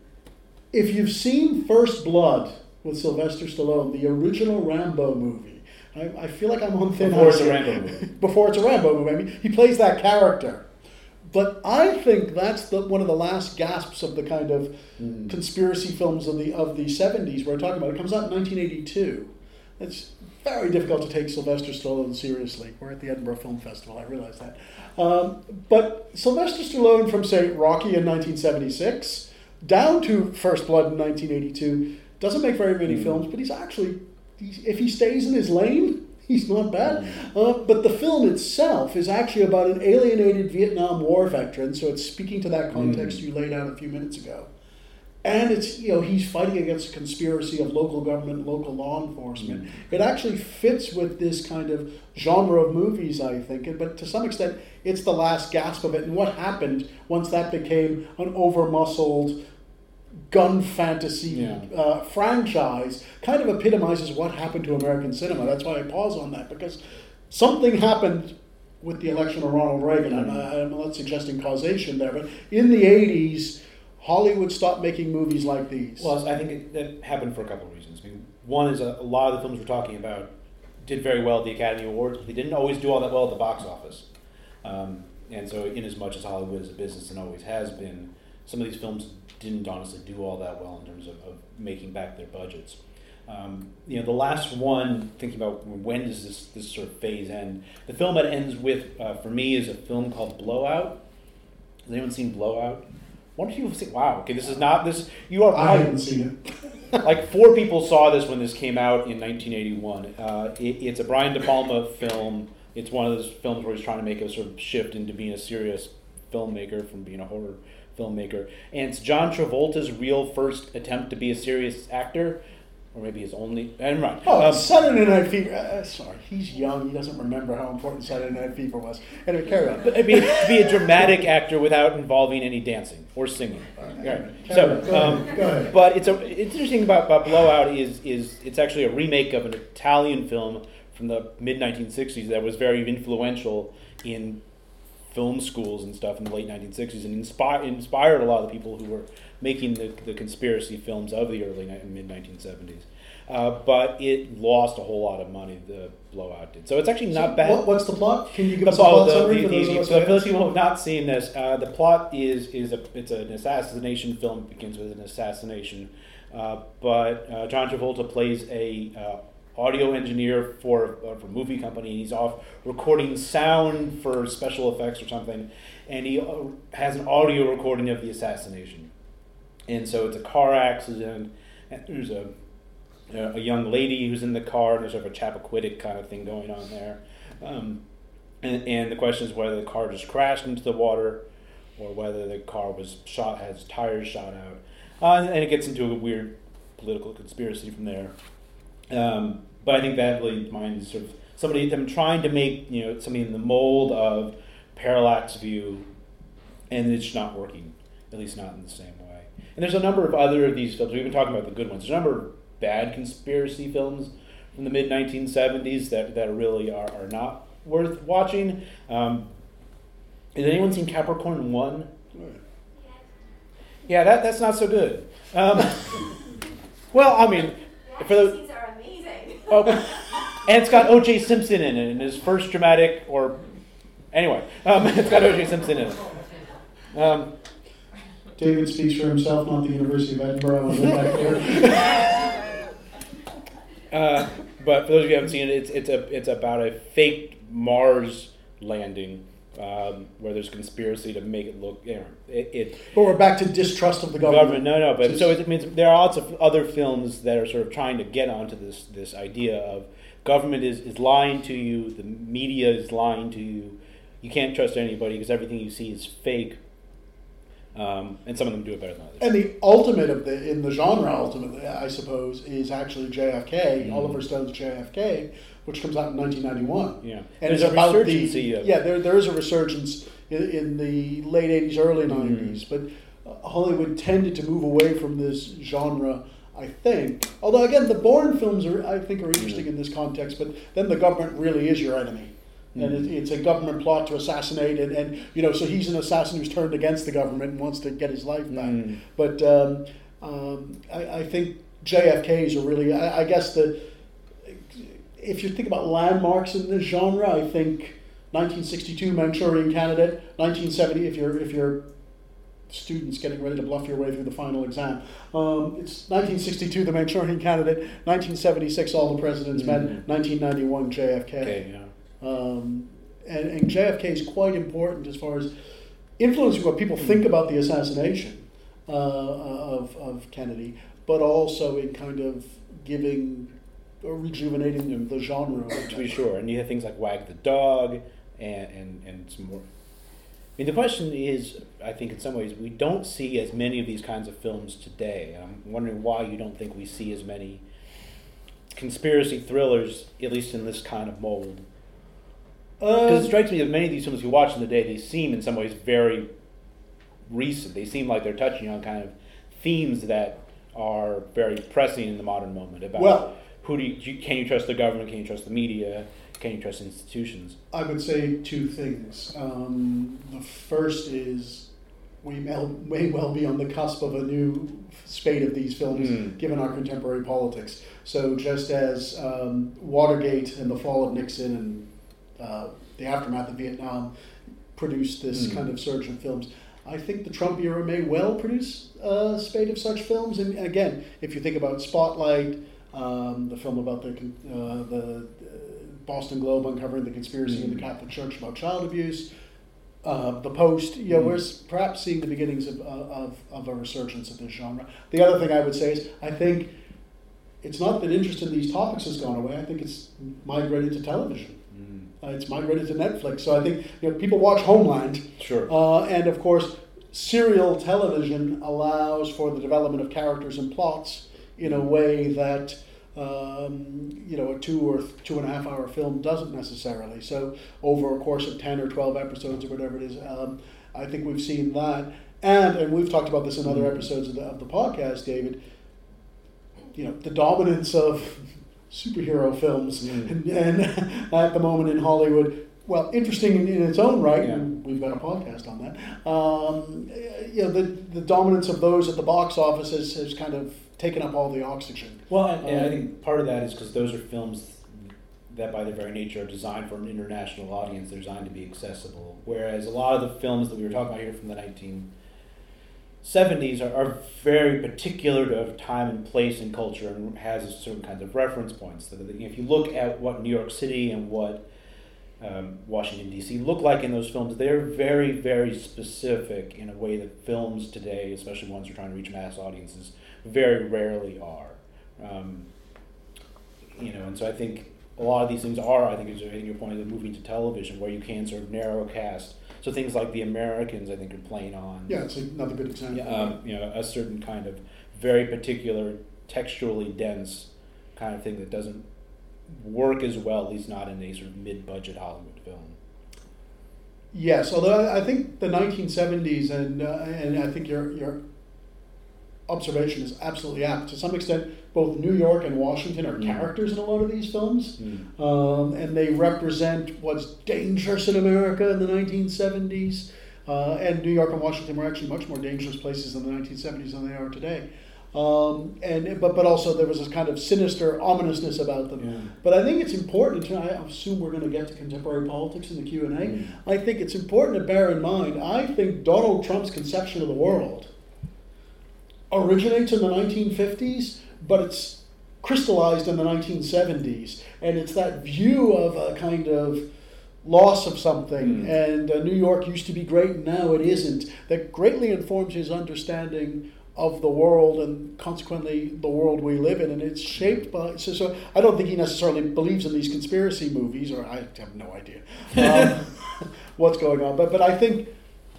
if you've seen First Blood with Sylvester Stallone, the original Rambo movie, I, I feel like I'm on thin before ice. It's a Rambo movie. Before it's a Rambo movie. I mean, he plays that character. But I think that's the, one of the last gasps of the kind of mm. conspiracy films of the of the seventies we're talking about. It comes out in nineteen eighty-two. It's very difficult to take Sylvester Stallone seriously. We're at the Edinburgh Film Festival, I realize that. Um, but Sylvester Stallone from, say, Rocky in nineteen seventy-six, down to First Blood in nineteen eighty-two, doesn't make very many mm. films, but he's actually, he's, if he stays in his lane, he's not bad. Mm. Uh, but the film itself is actually about an alienated Vietnam War veteran, so it's speaking to that context mm. you laid out a few minutes ago. And it's, you know, he's fighting against a conspiracy of local government, local law enforcement. Mm. It actually fits with this kind of genre of movies, I think. But to some extent, it's the last gasp of it. And what happened once that became an over-muscled gun fantasy yeah. uh, franchise kind of epitomizes what happened to American cinema. That's why I pause on that, because something happened with the election of Ronald Reagan. Mm. I'm, I'm not suggesting causation there, but in the eighties, Hollywood stopped making movies like these. Well, I think it, that happened for a couple of reasons. I mean, one is a, a lot of the films we're talking about did very well at the Academy Awards, but they didn't always do all that well at the box office. Um, and so in as much as Hollywood is a business and always has been, some of these films didn't honestly do all that well in terms of, of making back their budgets. Um, you know, the last one, thinking about when does this, this sort of phase end, the film that ends with, uh, for me, is a film called Blowout. Has anyone seen Blowout? One people say, "Wow, okay, this is not this." You are. I haven't seen it. Like four people saw this when this came out in nineteen eighty-one. Uh, it, it's a Brian De Palma film. It's one of those films where he's trying to make a sort of shift into being a serious filmmaker from being a horror filmmaker. And it's John Travolta's real first attempt to be a serious actor, or maybe his only. And right. Oh, um, Saturday Night Fever. Uh, sorry, he's young. He doesn't remember how important Saturday Night Fever was. Anyway, carry on. But I mean, to be a dramatic actor without involving any dancing or singing. Right. So, Go um, ahead. Go ahead. but it's a it's interesting about, about Blowout is is it's actually a remake of an Italian film from the mid nineteen sixties that was very influential in film schools and stuff in the late nineteen sixties and inspired inspired a lot of the people who were making the, the conspiracy films of the early mid nineteen seventies. Uh, but it lost a whole lot of money. The Blowout did, so it's actually not So bad. What, what's the plot? Can you give The, us a plot the, summary the, for those the, of us so who for those haven't people who have not seen this, uh, the plot is is a it's an assassination film. It begins with an assassination, uh, but uh, John Travolta plays a uh, audio engineer for uh, for a movie company. And he's off recording sound for special effects or something, and he uh, has an audio recording of the assassination. And so it's a car accident. And there's a a young lady who's in the car, and there's sort of a Chappaquiddick kind of thing going on there. Um, and, and the question is whether the car just crashed into the water or whether the car was shot, has tires shot out. Uh, and, and it gets into a weird political conspiracy from there. Um, but I think that really minds sort of somebody, them trying to make, you know, something in the mold of Parallax View, and it's not working, at least not in the same way. And there's a number of other of these films. We've been talking about the good ones. There's a number of bad conspiracy films from the mid nineteen seventies that, that really are, are not worth watching. Um, has anyone seen Capricorn one? Yeah, that that's not so good. Um, well, I mean, The for the action scenes are amazing. oh, and it's got O J Simpson in it in his first dramatic, or anyway, um, it's got O J Simpson in it. Um, David speaks for himself, not the University of Edinburgh. I back there. Uh, but for those of you who haven't seen it, it's it's a it's about a fake Mars landing um, where there's conspiracy to make it look. You know, it, it But we're back to distrust of the government. government. No, no. But so it means there are lots of other films that are sort of trying to get onto this this idea of government is, is lying to you, the media is lying to you. You can't trust anybody because everything you see is fake. Um, and some of them do it better than others. And the ultimate of the in the genre, ultimately, I suppose, is actually J F K, Mm. Oliver Stone's J F K, which comes out in nineteen ninety-one. Yeah, And there's it's a about the resurgency of- yeah. There there is a resurgence in, in the late eighties, early nineties, Mm. but uh, Hollywood tended to move away from this genre. I think, although again, the Bourne films are I think are interesting Mm. in this context, but then the government really is your enemy. And Mm. it, it's a government plot to assassinate, and, and you know, so he's an assassin who's turned against the government and wants to get his life back. Mm. But um, um, I, I think J F Ks are really, I, I guess the, if you think about landmarks in this genre, I think nineteen sixty-two Manchurian Candidate, nineteen seventy if you're if you're students getting ready to bluff your way through the final exam. Um, it's nineteen sixty-two The Manchurian Candidate, nineteen seventy-six All the President's Men, Mm. nineteen ninety-one J F K. Okay, yeah. Um, and, and J F K is quite important as far as influencing what people think about the assassination uh, of, of Kennedy, but also in kind of giving or rejuvenating the genre. To be sure, and you have things like Wag the Dog and, and, and some more. I mean, the question is, I think in some ways, we don't see as many of these kinds of films today. And I'm wondering why you don't think we see as many conspiracy thrillers, at least in this kind of mold. Because Uh, it strikes me that many of these films you watch in the day, they seem in some ways very recent. They seem like they're touching on kind of themes that are very pressing in the modern moment about Well- who do you, can you trust the government, can you trust the media, can you trust institutions? I would say two things. Um, the first is we may, may well be on the cusp of a new spate of these films, Mm. given our contemporary politics. So just as um, Watergate and the fall of Nixon and uh, the aftermath of Vietnam produced this Mm. kind of surge of films, I think the Trump era may well produce a spate of such films. And again, if you think about Spotlight, um, the film about the uh, the uh, Boston Globe uncovering the conspiracy in the Catholic Church about child abuse, uh, The Post. You know, Mm. we're s- perhaps seeing the beginnings of, of of a resurgence of this genre. The other thing I would say is, I think it's not that interest in these topics has gone away. I think it's migrated to television. Mm. Uh, it's migrated to Netflix. So I think, you know, people watch Homeland, Sure. uh, and of course, serial television allows for the development of characters and plots in a way that um, you know a two or two and a half hour film doesn't necessarily. So over a course of ten or twelve episodes or whatever it is, um, I think we've seen that, and and we've talked about this in other Mm. episodes of the, of the podcast, David. You know, the dominance of superhero films Mm. and, and at the moment in Hollywood. Well, interesting in, in its own right, Yeah. and we've got a podcast on that. Um, you know, the, the dominance of those at the box office has, has kind of taken up all the oxygen. Well, and, and I Um, think part of that is because those are films that by their very nature are designed for an international audience. They're designed to be accessible. Whereas a lot of the films that we were talking about here from the nineteen seventies are, are very particular to time and place and culture and has a certain kinds of reference points. So that if you look at what New York City and what um, Washington, D C look like in those films, they're very, very specific in a way that films today, especially ones that are trying to reach mass audiences, very rarely are. Um, you know, and so I think a lot of these things are, I think, as hitting your point of moving to television, where you can sort of narrow cast. So things like The Americans, I think, are playing on. Yeah, it's another good example. Yeah, um, you know, a certain kind of very particular, textually dense kind of thing that doesn't work as well, at least not in a sort of mid-budget Hollywood film. Yes, although I I think the nineteen seventies, and uh, and I think your your observation is absolutely apt. To some extent, both New York and Washington are Mm. characters in a lot of these films, Mm. um, and they represent what's dangerous in America in the nineteen seventies. Uh, and New York and Washington were actually much more dangerous places in the nineteen seventies than they are today. Um, and but but also there was this kind of sinister ominousness about them. Yeah. But I think it's important to, I assume we're going to get to contemporary politics in the Q and A. Mm. I think it's important to bear in mind, I think Donald Trump's conception of the world originates in the nineteen fifties, but it's crystallized in the nineteen seventies. And it's that view of a kind of loss of something, Mm. and uh, New York used to be great, and now it isn't, that greatly informs his understanding of the world and consequently the world we live in. And it's shaped by, so, so I don't think he necessarily believes in these conspiracy movies, or I have no idea um, what's going on. But, but I think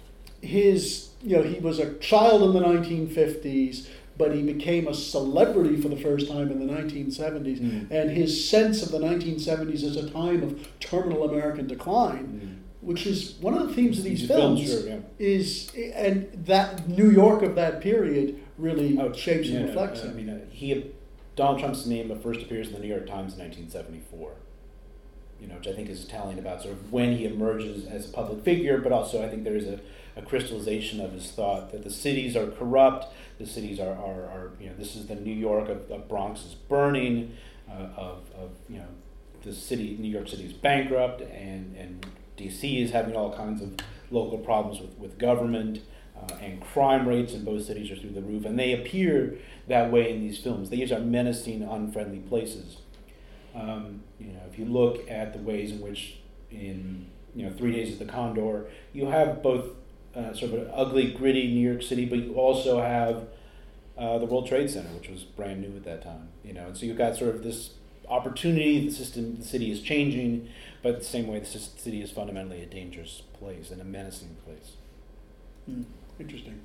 his, you know, he was a child in the nineteen fifties, but he became a celebrity for the first time in the nineteen seventies. Mm. And his sense of the nineteen seventies as a time of terminal American decline, Mm. which is one of the themes of these These films, films, sure, yeah. is, and that New York of that period really Oh, shapes yeah, and reflects I it. mean, uh, he, Donald Trump's name first appears in the New York Times in nineteen seventy-four. You know, which I think is telling about sort of when he emerges as a public figure, but also I think there is a, a crystallization of his thought that the cities are corrupt, the cities are, are, are you know, this is the New York of, of Bronx is burning, uh, of, of, you know, the city, New York City is bankrupt, and, and D C is having all kinds of local problems with, with government, uh, and crime rates in both cities are through the roof, and they appear that way in these films. These are menacing, unfriendly places. Um, you know, if you look at the ways in which in, you know, Three Days of the Condor, you have both uh, sort of an ugly, gritty New York City, but you also have uh, the World Trade Center, which was brand new at that time. You know, and so you've got sort of this opportunity. The system, the city is changing, but the same way, the city is fundamentally a dangerous place and a menacing place. Hmm, interesting.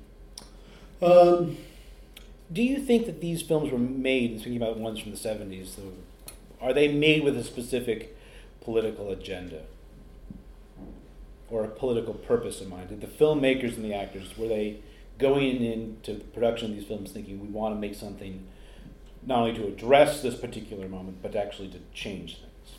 Um, Do you think that these films were made, speaking about ones from the seventies, so are they made with a specific political agenda or a political purpose in mind? Did the filmmakers and the actors, were they going into the production of these films thinking we want to make something not only to address this particular moment, but actually to change things?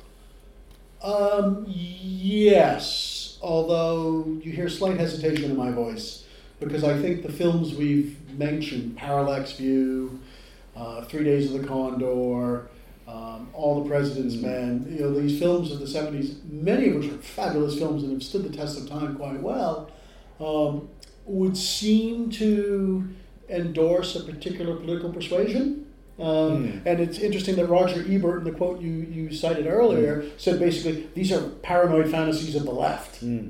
Um, yes, although you hear slight hesitation in my voice, because I think the films we've mentioned, Parallax View, uh, Three Days of the Condor, um, All the President's Mm. Men, you know, these films of the seventies, many of which are fabulous films and have stood the test of time quite well, um, would seem to endorse a particular political persuasion. Um, Mm. And it's interesting that Roger Ebert, in the quote you, you cited earlier, said basically these are paranoid fantasies of the left. Mm.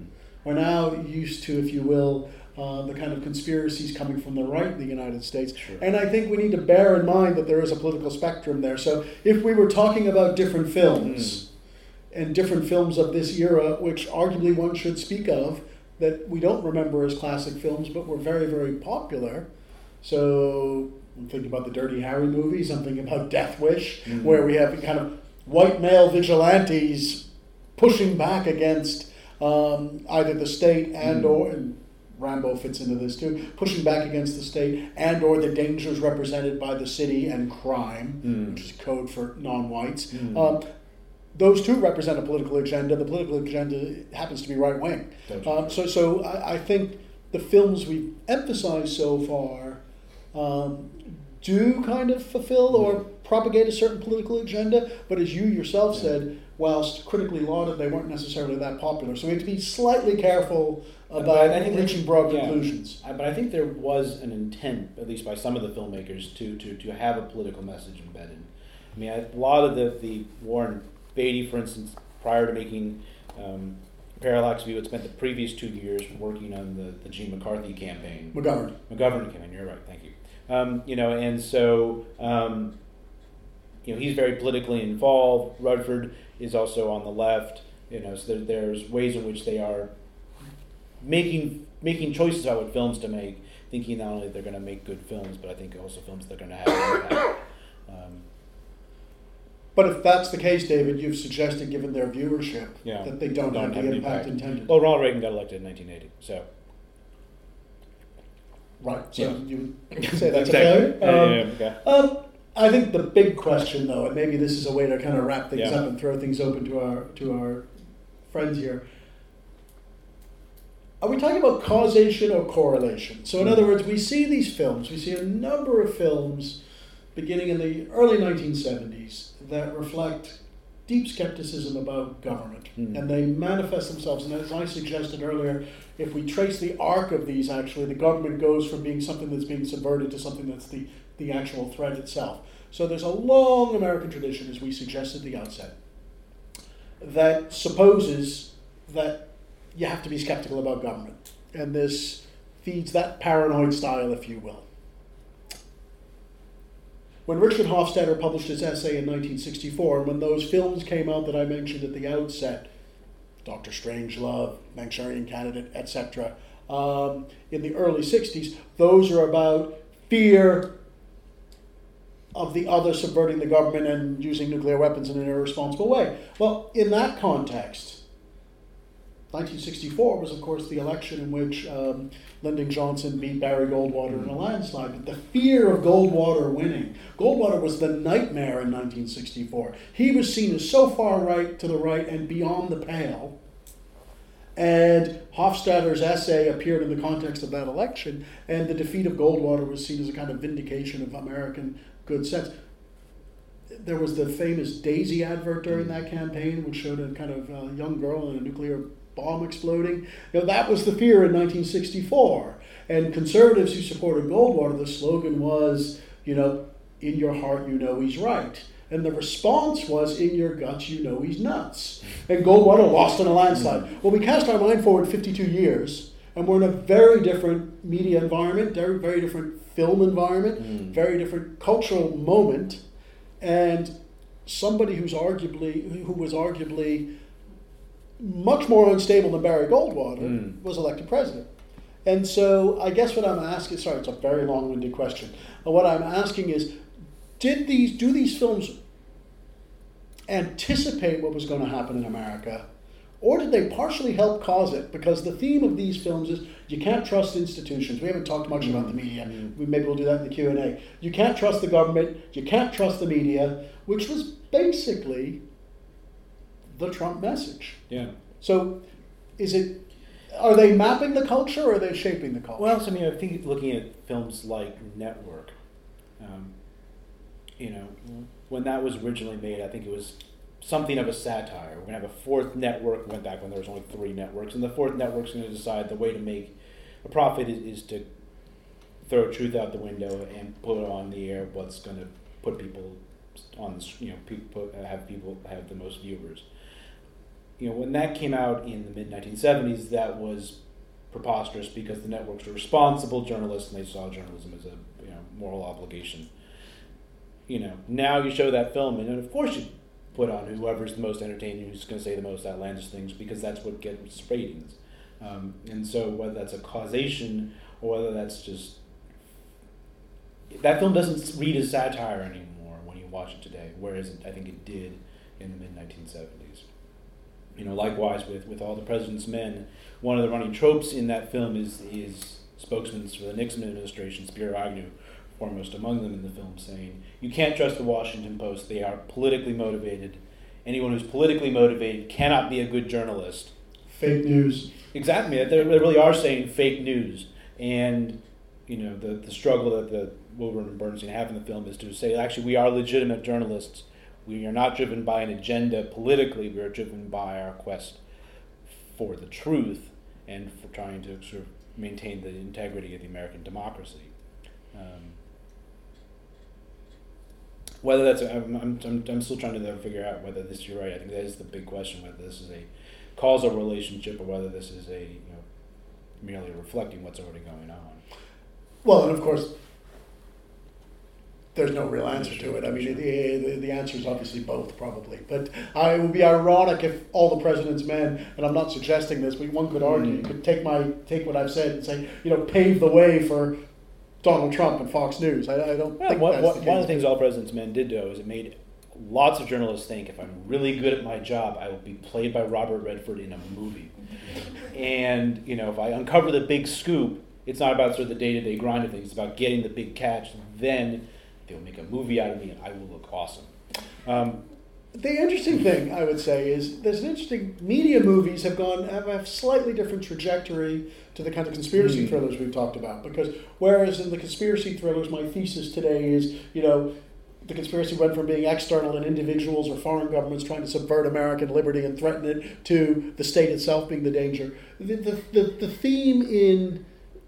We're now used to, if you will, uh, the kind of conspiracies coming from the right in the United States. Sure. And I think we need to bear in mind that there is a political spectrum there. So if we were talking about different films mm. and different films of this era, which arguably one should speak of, that we don't remember as classic films, but were very, very popular. So I'm thinking about the Dirty Harry movies. I'm thinking about Death Wish, mm. where we have kind of white male vigilantes pushing back against um, either the state and mm. or... And, Rambo fits into this too, pushing back against the state and or the dangers represented by the city and crime, mm. which is code for non-whites. Mm. Um, those two represent a political agenda. The political agenda happens to be right-wing. Um, so so I, I think the films we've emphasized so far um, do kind of fulfill mm. or propagate a certain political agenda, but as you yourself yeah. said, whilst critically lauded, they weren't necessarily that popular. So we have to be slightly careful about I think reaching broad yeah, conclusions. But I think there was an intent, at least by some of the filmmakers, to to, to have a political message embedded. I mean, a lot of the, the Warren Beatty, for instance, prior to making um, Parallax View, had spent the previous two years working on the, the Gene McCarthy campaign. McGovern. McGovern campaign, you're right, thank you. Um, you know, and so, um, you know, he's very politically involved. Rutherford is also on the left. You know, so there, there's ways in which they are making making choices about what films to make, thinking not only they're going to make good films, but I think also films that are going to have an impact. Um, but if that's the case, David, you've suggested, given their viewership, yeah, that they don't, don't have, have the impact, impact intended. Well, Ronald Reagan got elected in nineteen eighty, so. Right, so yeah. you say that's exactly. a failure? Um, yeah, yeah, okay. um, I think the big question, though, and maybe this is a way to kind of wrap things yeah. up and throw things open to our to our friends here. Are we talking about causation or correlation? So in other words, we see these films, we see a number of films beginning in the early nineteen seventies that reflect deep skepticism about government. Mm. And they manifest themselves, and as I suggested earlier, if we trace the arc of these, actually, the government goes from being something that's being subverted to something that's the, the actual threat itself. So there's a long American tradition, as we suggested at the outset, that supposes that you have to be skeptical about government. And this feeds that paranoid style, if you will. When Richard Hofstadter published his essay in nineteen sixty-four, and when those films came out that I mentioned at the outset, Doctor Strangelove, Manchurian Candidate, et cetera, um, in the early sixties, those are about fear of the other subverting the government and using nuclear weapons in an irresponsible way. Well, in that context, nineteen sixty-four was, of course, the election in which um, Lyndon Johnson beat Barry Goldwater in a landslide. But the fear of Goldwater winning. Goldwater was the nightmare in nineteen sixty-four. He was seen as so far right to the right and beyond the pale. And Hofstadter's essay appeared in the context of that election, and the defeat of Goldwater was seen as a kind of vindication of American good sense. There was the famous Daisy advert during that campaign, which showed a kind of uh, young girl in a nuclear bomb exploding. You know, that was the fear in nineteen sixty-four. And conservatives who supported Goldwater, the slogan was, you know, in your heart you know he's right. And the response was, in your guts you know he's nuts. And Goldwater lost in a landslide. Well, we cast our mind forward fifty-two years, and we're in a very different media environment, very, very different film environment, mm. very different cultural moment. And somebody who's arguably, who was arguably much more unstable than Barry Goldwater mm. was elected president. And so I guess what I'm asking, sorry, it's a very long-winded question. But what I'm asking is, did these, do these films anticipate what was going to happen in America, or did they partially help cause it? Because the theme of these films is you can't trust institutions. We haven't talked much about the media. We, maybe we'll do that in the Q and A. You can't trust the government. You can't trust the media, which was basically the Trump message. Yeah. So is it, are they mapping the culture or are they shaping the culture? Well, so, I mean, I think looking at films like Network, um, you know, when that was originally made, I think it was something of a satire. We're going to have a fourth network. Went back when there was only three networks, and the fourth network's going to decide the way to make a profit is, is to throw truth out the window and put on the air what's going to put people on the, you know, people have people have the most viewers. you know, when that came out in the mid nineteen seventies, that was preposterous because the networks were responsible journalists and they saw journalism as a you know moral obligation. You know, now you show that film and of course you put on whoever's the most entertaining, who's going to say the most outlandish things because that's what gets ratings. Um, and so whether that's a causation or whether that's just that film doesn't read as satire anymore when you watch it today, whereas it, I think it did in the mid nineteen seventies. You know, likewise with, with All the President's Men, one of the running tropes in that film is is spokesmen for the Nixon administration, Spiro Agnew, foremost among them in the film, saying, you can't trust the Washington Post, they are politically motivated. Anyone who's politically motivated cannot be a good journalist. Fake news. Exactly, they really are saying fake news. And, you know, the, the struggle that the Wilburn and Bernstein have in the film is to say, actually, we are legitimate journalists. We are not driven by an agenda politically, we are driven by our quest for the truth and for trying to sort of maintain the integrity of the American democracy. Um, whether that's, I'm, I'm, I'm still trying to figure out whether this, you're right, I think that is the big question, whether this is a causal relationship or whether this is a, you know, merely reflecting what's already going on. Well, and of course, there's no real answer to it. I mean, the, the, the answer is obviously both, probably. But uh, it would be ironic if All the President's Men, and I'm not suggesting this, but one could argue, you could take my take what I've said and say, you know, pave the way for Donald Trump and Fox News. I, I don't yeah, think what, that's what, the case. One of the things All the President's Men did, though, is it made lots of journalists think if I'm really good at my job, I will be played by Robert Redford in a movie. And, you know, if I uncover the big scoop, it's not about sort of the day-to-day grind of things. It's about getting the big catch. Then they'll make a movie out of me and I will look awesome. Um, the interesting thing, I would say, is there's an interesting, media movies have gone, have a slightly different trajectory to the kind of conspiracy mm. thrillers we've talked about. Because whereas in the conspiracy thrillers, my thesis today is, you know, the conspiracy went from being external and individuals or foreign governments trying to subvert American liberty and threaten it to the state itself being the danger. The, the, the, the theme in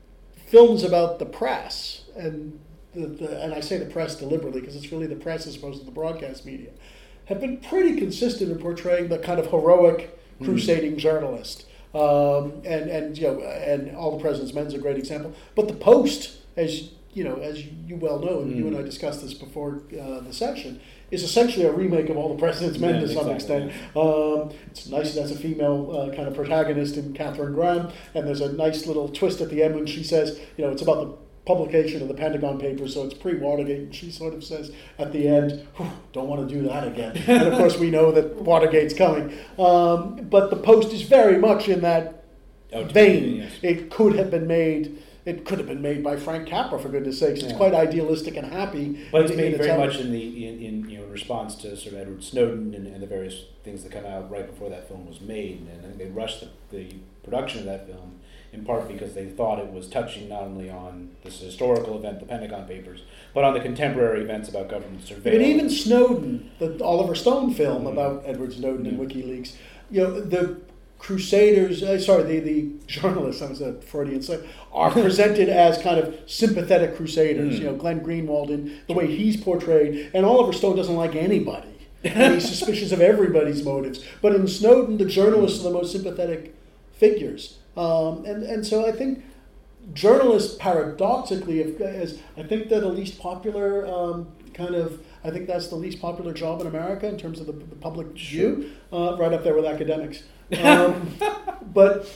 films about the press, and the, the, and I say the press deliberately because it's really the press as opposed to the broadcast media, have been pretty consistent in portraying the kind of heroic crusading mm. journalist. Um, and, and, you know, and All the President's Men is a great example. But the Post, as you know, as you well know, and mm. you and I discussed this before uh, the session, is essentially a remake of All the President's Men yeah, to some exactly, extent. Yeah. Um, it's nice that's a female uh, kind of protagonist in Catherine Graham, and there's a nice little twist at the end when she says, you know, it's about the publication of the Pentagon Papers, so it's pre-Watergate, and she sort of says at the end, don't want to do that again. And of course we know that Watergate's coming. Um, but the Post is very much in that oh, vein. Yes. It could have been made... It could have been made by Frank Capra, for goodness sakes. It's yeah. quite idealistic and happy. But it's made very much in the in, in you know response to sort of Edward Snowden and, and the various things that come out right before that film was made, and they rushed the, the production of that film in part because they thought it was touching not only on this historical event, the Pentagon Papers, but on the contemporary events about government surveillance. But even Snowden, the Oliver Stone film mm-hmm. about Edward Snowden mm-hmm. and WikiLeaks, you know the. Crusaders, uh, sorry, the, the journalists, I was a Freudian slip, are presented as kind of sympathetic crusaders. Mm. You know, Glenn Greenwald in the way he's portrayed, and Oliver Stone doesn't like anybody. And he's suspicious of everybody's motives. But in Snowden, the journalists are the most sympathetic figures. Um, and, and so I think journalists paradoxically, have, as I think they're the least popular um, kind of, I think that's the least popular job in America in terms of the, the public view, uh, right up there with academics. um, but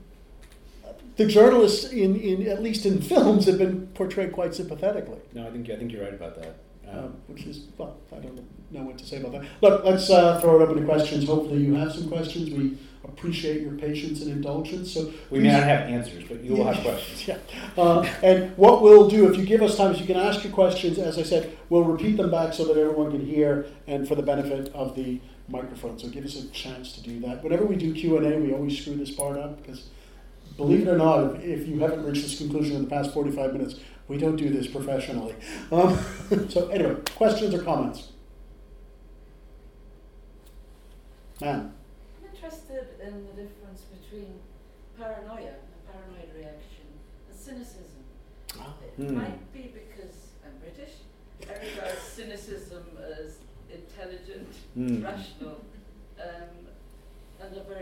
the journalists, in, in at least in films, have been portrayed quite sympathetically. No, I think I think you're right about that. Um, um, which is, well, I don't know what to say about that. Look, let's uh, throw it open to questions. Hopefully you have some questions. We appreciate your patience and indulgence. So we may not have answers, but you will have questions. Yeah. Uh, and what we'll do, if you give us time, is you can ask your questions. As I said, we'll repeat them back so that everyone can hear and for the benefit of the microphone. So give us a chance to do that. Whenever we do Q and A, we always screw this part up because, believe it or not, if, if you haven't reached this conclusion in the past forty-five minutes, we don't do this professionally. Um, so anyway, questions or comments? Man. I'm interested in the difference between paranoia, a paranoid reaction, and cynicism. Oh. It hmm. might be because I'm British. I regard cynicism as intelligent, mm. rational, um, and a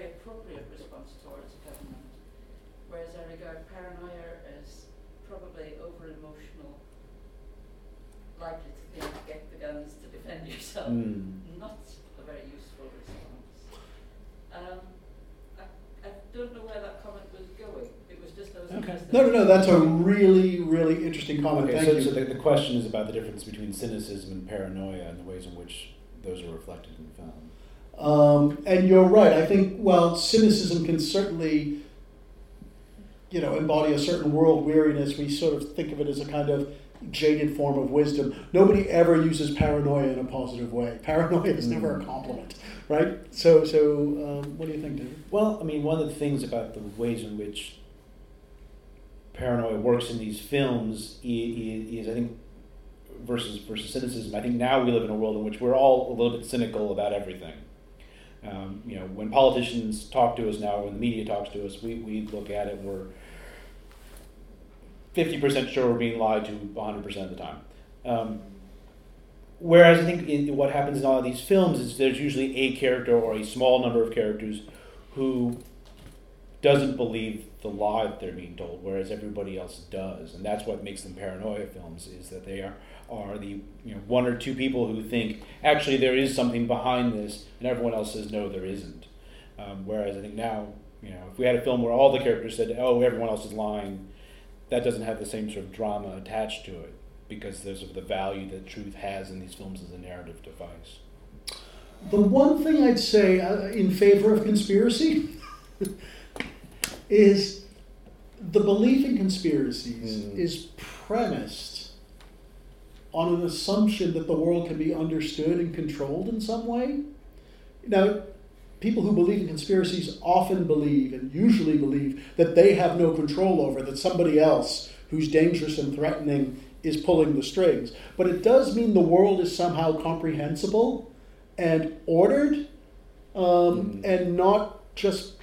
response towards government, whereas I regard paranoia as probably over-emotional, likely to think, get the guns to defend yourself, Mm. not a very useful response. Um, I, I don't know where that comment was going. It was just I was Okay. interested. No, no, no. That's a really, really interesting comment. Okay, Thank so, you. so the, the question is about the difference between cynicism and paranoia and the ways in which those are reflected in the film. Um, and you're right. I think, well, cynicism can certainly, you know, embody a certain world weariness. We sort of think of it as a kind of jaded form of wisdom. Nobody ever uses paranoia in a positive way. Paranoia is never a compliment, right? So, so um, what do you think, David? Well, I mean, one of the things about the ways in which paranoia works in these films is, is I think, versus versus cynicism. I think now we live in a world in which we're all a little bit cynical about everything. Um, you know, when politicians talk to us now, when the media talks to us, we, we look at it and we're fifty percent sure we're being lied to one hundred percent of the time. Um, whereas I think in, what happens in all of these films is there's usually a character or a small number of characters who doesn't believe the lie that they're being told, whereas everybody else does. And that's what makes them paranoia films, is that they are, are the you know one or two people who think, actually there is something behind this, and everyone else says, no, there isn't. Um, whereas I think now, you know, if we had a film where all the characters said, oh, everyone else is lying, that doesn't have the same sort of drama attached to it, because there's the value that truth has in these films as a narrative device. The one thing I'd say uh, in favor of conspiracy is the belief in conspiracies mm. is premised on an assumption that the world can be understood and controlled in some way. Now, people who believe in conspiracies often believe, and usually believe, that they have no control over, that somebody else who's dangerous and threatening is pulling the strings. But it does mean the world is somehow comprehensible and ordered, um, mm. and not just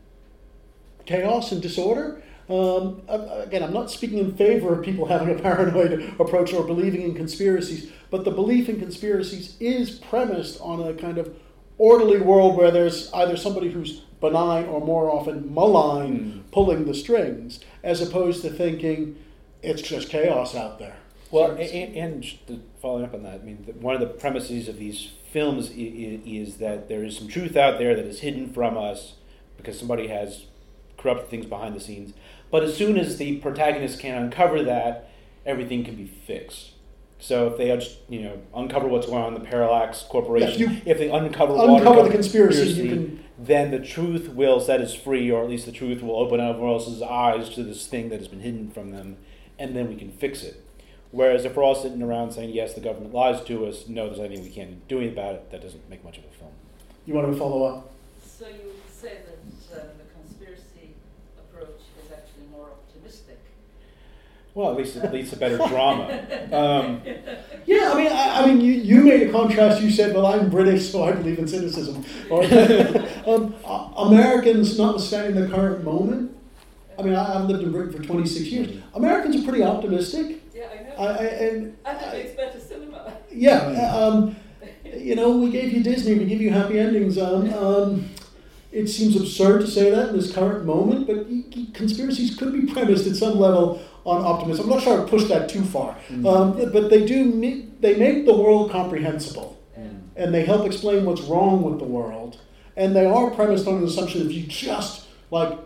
chaos and disorder. Um, again, I'm not speaking in favor of people having a paranoid approach or believing in conspiracies, but the belief in conspiracies is premised on a kind of orderly world where there's either somebody who's benign or more often malign mm. pulling the strings, as opposed to thinking it's just chaos out there. Well, and, and and following up on that, I mean, the, one of the premises of these films is, is that there is some truth out there that is hidden from us because somebody has corrupt things behind the scenes. But as soon as the protagonist can uncover that, everything can be fixed. So if they just, you know, uncover what's going on in the Parallax Corporation, yes, if they uncover, uncover water the conspiracy, conspiracy you can... then the truth will set us free, or at least the truth will open everyone else's eyes to this thing that has been hidden from them, and then we can fix it. Whereas if we're all sitting around saying, yes, the government lies to us, no, there's anything we can't do about it, that doesn't make much of a film. You want to follow up? So you would say that uh, the conspiracy approach is actually more optimistic? Well, at least it leads to better drama. Um, yeah, I mean, I, I mean, you, you made a contrast. You said, "Well, I'm British, so I believe in cynicism." Or, um, Americans, notwithstanding the current moment, I mean, I, I've lived in Britain for twenty-six years. Americans are pretty optimistic. Yeah, I know. I, I, and and it makes better cinema. Yeah, um, you know, we gave you Disney, we give you happy endings. Um, um, it seems absurd to say that in this current moment, but conspiracies could be premised at some level on optimism. I'm not sure I'd push that too far, mm. um, but they do meet, they make the world comprehensible, mm. and they help explain what's wrong with the world, and they are premised on an assumption if you just like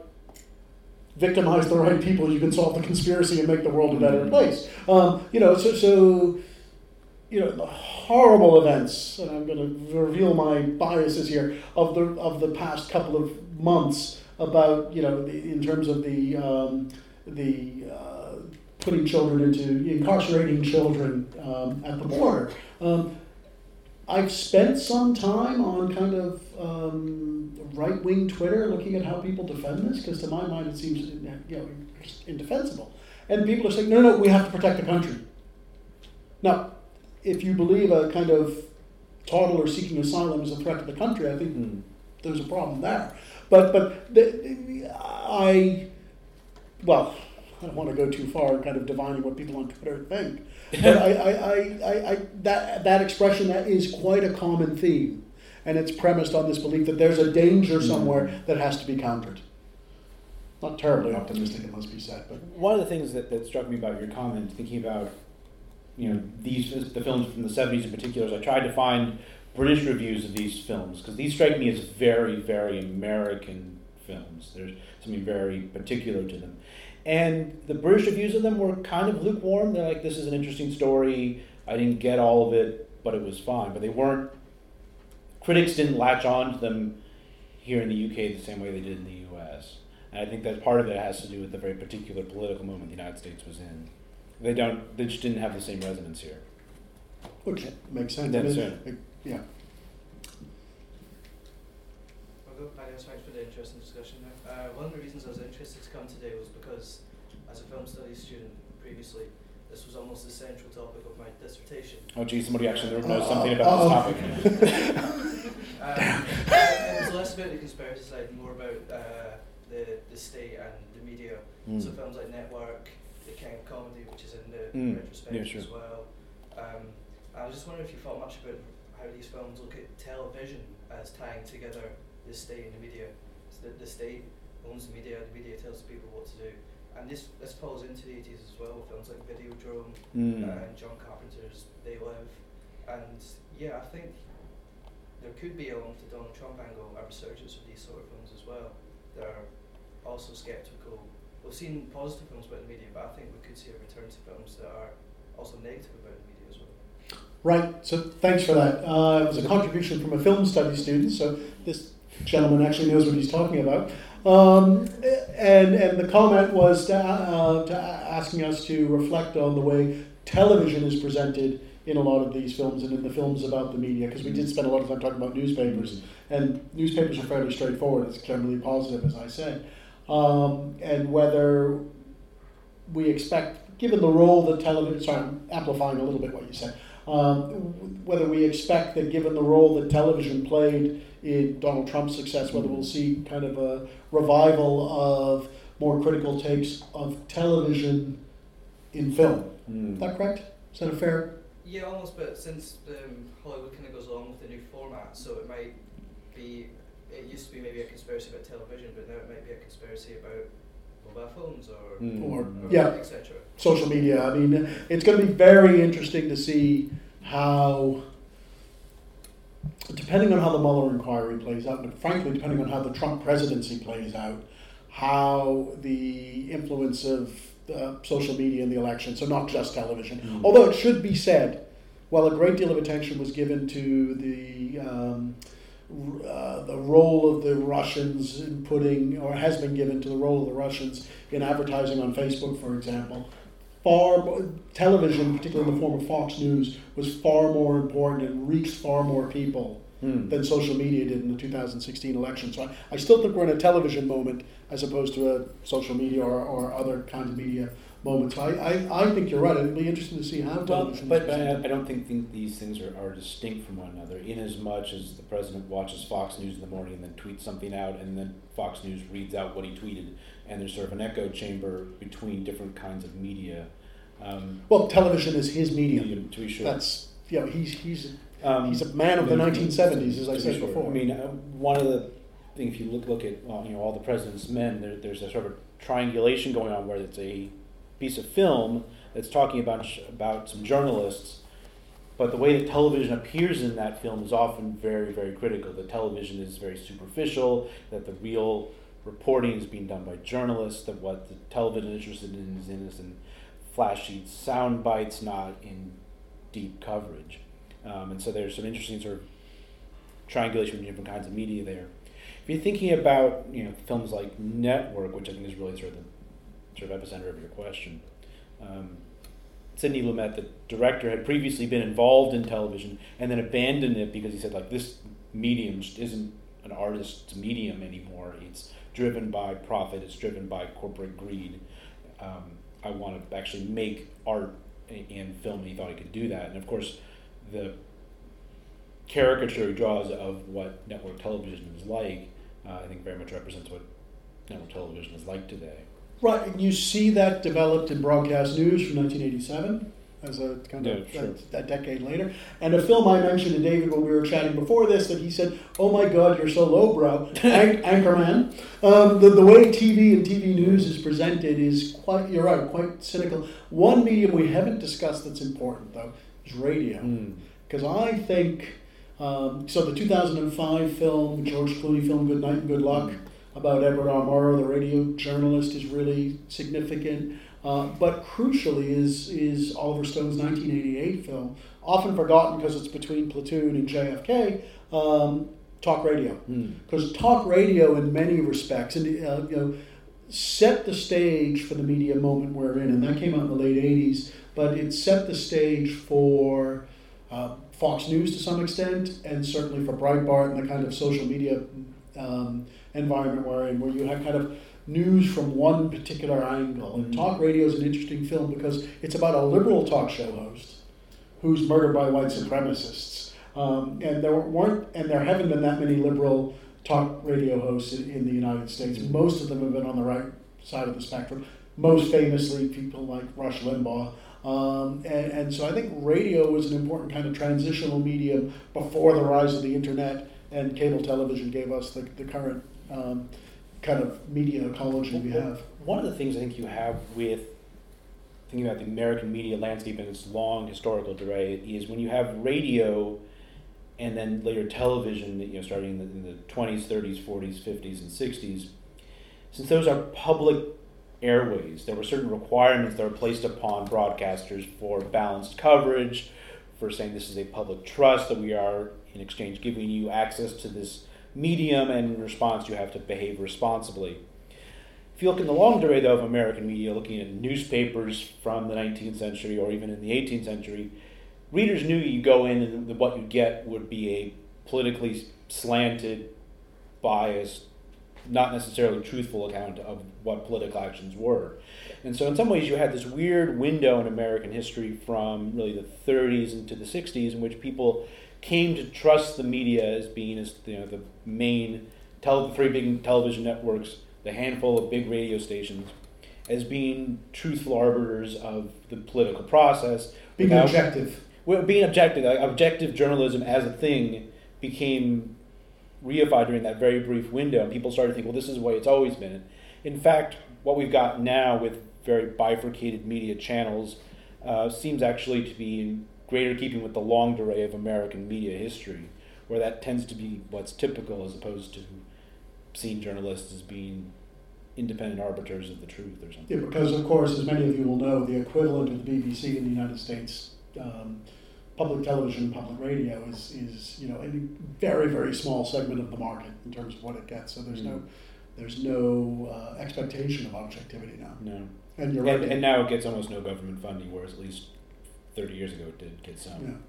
victimize the right people, you can solve the conspiracy and make the world a better place. Um, you know, so so you know the horrible events, and I'm going to reveal my biases here of the of the past couple of months about you know the, in terms of the um, the uh, putting children into incarcerating children um, at the border. Um, I've spent some time on kind of um, right-wing Twitter looking at how people defend this, because to my mind it seems you know indefensible. And people are saying, no, no, we have to protect the country. Now, if you believe a kind of toddler seeking asylum is a threat to the country, I think mm. there's a problem there. But but the, I, well, I don't want to go too far in kind of divining what people on Twitter think. But I, I, I, I, I, that that expression that is quite a common theme, and it's premised on this belief that there's a danger somewhere that has to be countered. Not terribly optimistic, it must be said, but one of the things that, that struck me about your comment, thinking about, you know, these the films from the seventies in particular, is I tried to find British reviews of these films, because these strike me as very, very American films. There's something very particular to them. And the British reviews of them were kind of lukewarm. They're like, this is an interesting story. I didn't get all of it, but it was fine. But they weren't, critics didn't latch on to them here in the U K the same way they did in the U S. And I think that part of it has to do with the very particular political moment the United States was in. They don't, they just didn't have the same resonance here. which makes sense. That's I mean, it. it- yeah. I'll go back. Thanks for the interesting discussion there. Uh, one of the reasons I was interested to come today was because, as a film studies student previously, this was almost the central topic of my dissertation. Oh, geez, somebody actually knows Uh, something uh, about this uh, topic. um, it was less about the conspiracy side, and more about uh, the the state and the media. Mm. So films like Network, The King of Comedy, which is in the Mm. retrospective Yeah, sure. as well. Um, I was just wondering if you thought much about how these films look at television as tying together the state and the media. So the, the state owns the media, the media tells the people what to do. And this this falls into the eighties as well, with films like Videodrome Mm. uh, and John Carpenter's They Live. And yeah, I think there could be, along with the Donald Trump angle, a resurgence of these sort of films as well. They're also sceptical. We've seen positive films about the media, but I think we could see a return to films that are also negative about the media as well. Right, so thanks for that. Uh, it was a contribution from a film studies student, so this gentleman actually knows what he's talking about. Um, and and the comment was to, uh, to asking us to reflect on the way television is presented in a lot of these films and in the films about the media, because we did spend a lot of time talking about newspapers, and newspapers are fairly straightforward. It's generally positive, as I said. Um, and whether we expect, given the role that television, sorry, I'm amplifying a little bit what you said, um, whether we expect that given the role that television played in Donald Trump's success, whether we'll see kind of a revival of more critical takes of television in film. Mm. Is that correct? Is that a fair? Yeah, almost, but since um, Hollywood kind of goes along with the new format, so it might be, it used to be maybe a conspiracy about television, but now it might be a conspiracy about mobile phones or, Mm. Or, or yeah. et cetera. Social media. I mean, it's going to be very interesting to see how, depending on how the Mueller inquiry plays out, but frankly, depending on how the Trump presidency plays out, how the influence of uh, social media in the election, so not just television. Mm. Although it should be said, while a great deal of attention was given to the um, Uh, the role of the Russians in putting, or has been given to the role of the Russians in advertising on Facebook, for example, far more, television, particularly in the form of Fox News, was far more important and reached far more people Mm. than social media did in the two thousand sixteen election. So I, I still think we're in a television moment as opposed to a social media or, or other kinds of media moments. I, I, I think you're right. It'll be interesting to see how Well, television but, is but I presented. I don't think, think these things are, are distinct from one another, in as much as the president watches Fox News in the morning and then tweets something out, and then Fox News reads out what he tweeted, and there's sort of an echo chamber between different kinds of media. Um, Well, television is his medium. to be sure. That's, you know, he's, he's, Um, he's a man of the I mean, nineteen seventies, as I to be said sure. before. I mean, uh, one of the things, if you look look at well, you know, all the president's men, there, there's a sort of triangulation going on where it's a piece of film that's talking about about some journalists, but the way that television appears in that film is often very, very critical. The television is very superficial, that the real reporting is being done by journalists, that what the television is interested in is in, is in flashy sound bites, not in deep coverage. Um, and so there's some interesting sort of triangulation between different kinds of media there. If you're thinking about, you know, films like Network, which I think is really sort of the sort of epicenter of your question, um, Sidney Lumet, the director, had previously been involved in television and then abandoned it because he said, like, this medium just isn't an artist's medium anymore. It's driven by profit. It's driven by corporate greed. Um, I want to actually make art and film, and he thought he could do that. And of course, the caricature he draws of what network television is like, uh, I think very much represents what network television is like today. Right, and you see that developed in broadcast news from nineteen eighty-seven, as a kind Yeah, of sure. a, a decade later. And a film I mentioned to David when we were chatting before this that he said, "Oh my God, you're so lowbrow." An- Anchorman. Um, the the way T V and T V news is presented is quite. You're right, quite cynical. One medium we haven't discussed that's important though is radio, because Mm. I think. Um, so the two thousand five film, George Clooney film, Good Night and Good Luck, about Edward R. Murrow, the radio journalist, is really significant. Uh, but crucially is is Oliver Stone's nineteen eighty-eight film, often forgotten because it's between Platoon and J F K, um, Talk Radio. Mm. Because Talk Radio, in many respects, and uh, you know, set the stage for the media moment we're in, and that came out in the late eighties. But it set the stage for uh, Fox News to some extent, and certainly for Breitbart and the kind of social media um, environment we're in, where you have kind of news from one particular angle. And Talk Radio is an interesting film because it's about a liberal talk show host who's murdered by white supremacists. Um, and there weren't, and there haven't been that many liberal talk radio hosts in, in the United States. Most of them have been on the right side of the spectrum. Most famously, people like Rush Limbaugh. Um, and, and so I think radio was an important kind of transitional medium before the rise of the internet, and cable television gave us the, the current um, kind of media ecology we have. One of the things I think you have with thinking about the American media landscape and its long historical array is when you have radio and then later television, you know, starting in the, in the twenties, thirties, forties, fifties, and sixties, since those are public airways, there were certain requirements that were placed upon broadcasters for balanced coverage, for saying this is a public trust, that we are in exchange giving you access to this medium, and in response you have to behave responsibly. If you look in the long array though of American media, looking at newspapers from the nineteenth century or even in the eighteenth century, readers knew you go in and what you get would be a politically slanted, biased, not necessarily truthful account of what political actions were. And so in some ways you had this weird window in American history from really the thirties into the sixties in which people came to trust the media as being as, you know, the main, tele- the three big television networks, the handful of big radio stations, as being truthful arbiters of the political process. Being without, objective. Well, being objective, like objective journalism as a thing became reified during that very brief window, and people started to think, well, this is the way it's always been. In fact, what we've got now with very bifurcated media channels uh, seems actually to be in greater keeping with the long array of American media history, where that tends to be what's typical as opposed to seeing journalists as being independent arbiters of the truth or something. Yeah, because of course, as many of you will know, the equivalent of the B B C in the United States, um, public television, public radio is, is you know a very very small segment of the market in terms of what it gets. So there's mm. no there's no uh, expectation of objectivity now. No, and you're and, right. And now it gets almost no government funding, whereas at least thirty years ago it did get some. Yeah.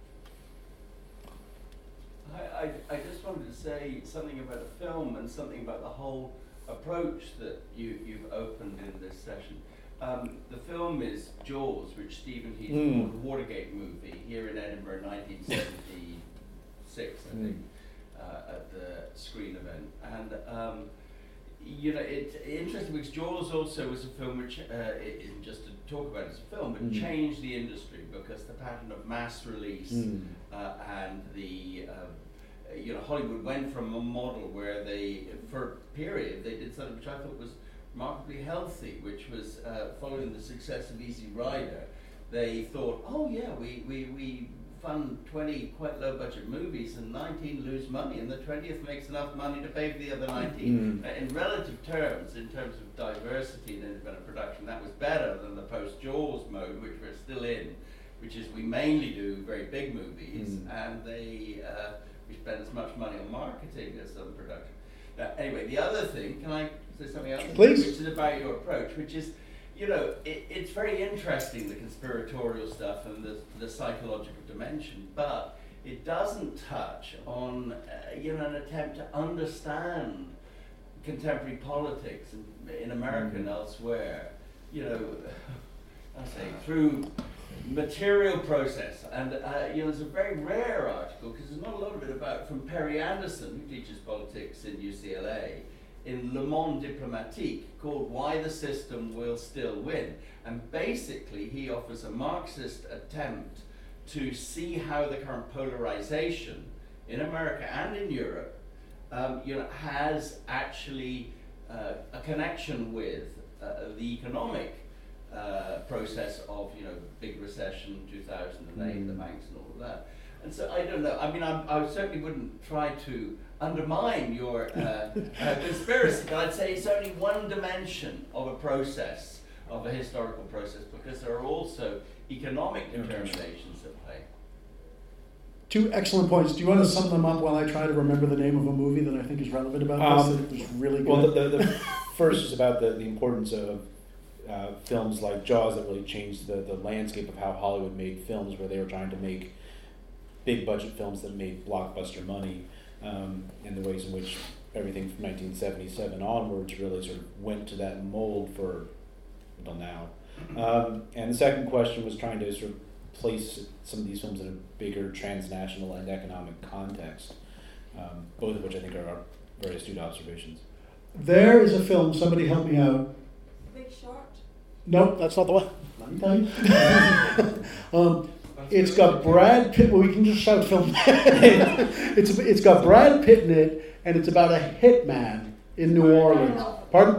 I, I, I just wanted to say something about the film and something about the whole approach that you, you've opened in this session. Um, the film is Jaws, which Stephen Heath Mm. called a Watergate movie here in Edinburgh, nineteen seventy-six, I think, uh, at the screen event. And um, you know, it's interesting because Jaws also was a film which uh, it isn't just to talk about as a film, but Mm. changed the industry because the pattern of mass release Mm. uh, and the uh, you know, Hollywood went from a model where they, for a period, they did something which I thought was remarkably healthy, which was uh, following the success of Easy Rider. They thought, oh yeah, we, we, we fund twenty quite low budget movies and nineteen lose money, and the twentieth makes enough money to pay for the other nineteen. Mm. Uh, in relative terms, in terms of diversity in independent production, that was better than the post-Jaws mode, which we're still in, which is we mainly do very big movies, Mm. and they uh, we spend as much money on marketing as on production. Now, anyway, the other thing, can I say something else? Please. Which is about your approach, which is, you know, it, it's very interesting, the conspiratorial stuff and the, the psychological dimension, but it doesn't touch on, uh, you know, an attempt to understand contemporary politics in, in America and elsewhere, you know, I say, through material process. And uh, you know, there's a very rare article, because there's not a lot of it about, from Perry Anderson, who teaches politics in U C L A, in Le Monde Diplomatique called Why the System Will Still Win. And basically he offers a Marxist attempt to see how the current polarization in America and in Europe um, you know, has actually uh, a connection with uh, the economic uh, process of, you know, big recession, two thousand eight, mm. the banks and all of that. And so I don't know, I mean, I'm, I certainly wouldn't try to undermine your uh, uh, conspiracy, but I'd say it's only one dimension of a process, of a historical process, because there are also economic determinations at play. Two excellent points. Do you want to sum them up while I try to remember the name of a movie that I think is relevant about um, this, that was really good? Well, the, the, the first is about the, the importance of uh, films like Jaws that really changed the, the landscape of how Hollywood made films, where they were trying to make big budget films that made blockbuster money, um, and the ways in which everything from nineteen seventy-seven onwards really sort of went to that mold for until now. Um, and the second question was trying to sort of place some of these films in a bigger transnational and economic context, um, both of which I think are, are very astute observations. There is a film, somebody help me out. Big Short? Nope, that's not the one. Let me tell you. um, it's got Brad Pitt. Well, we can just shout film. it's it's got Brad Pitt in it, and it's about a hitman in New Orleans. Pardon?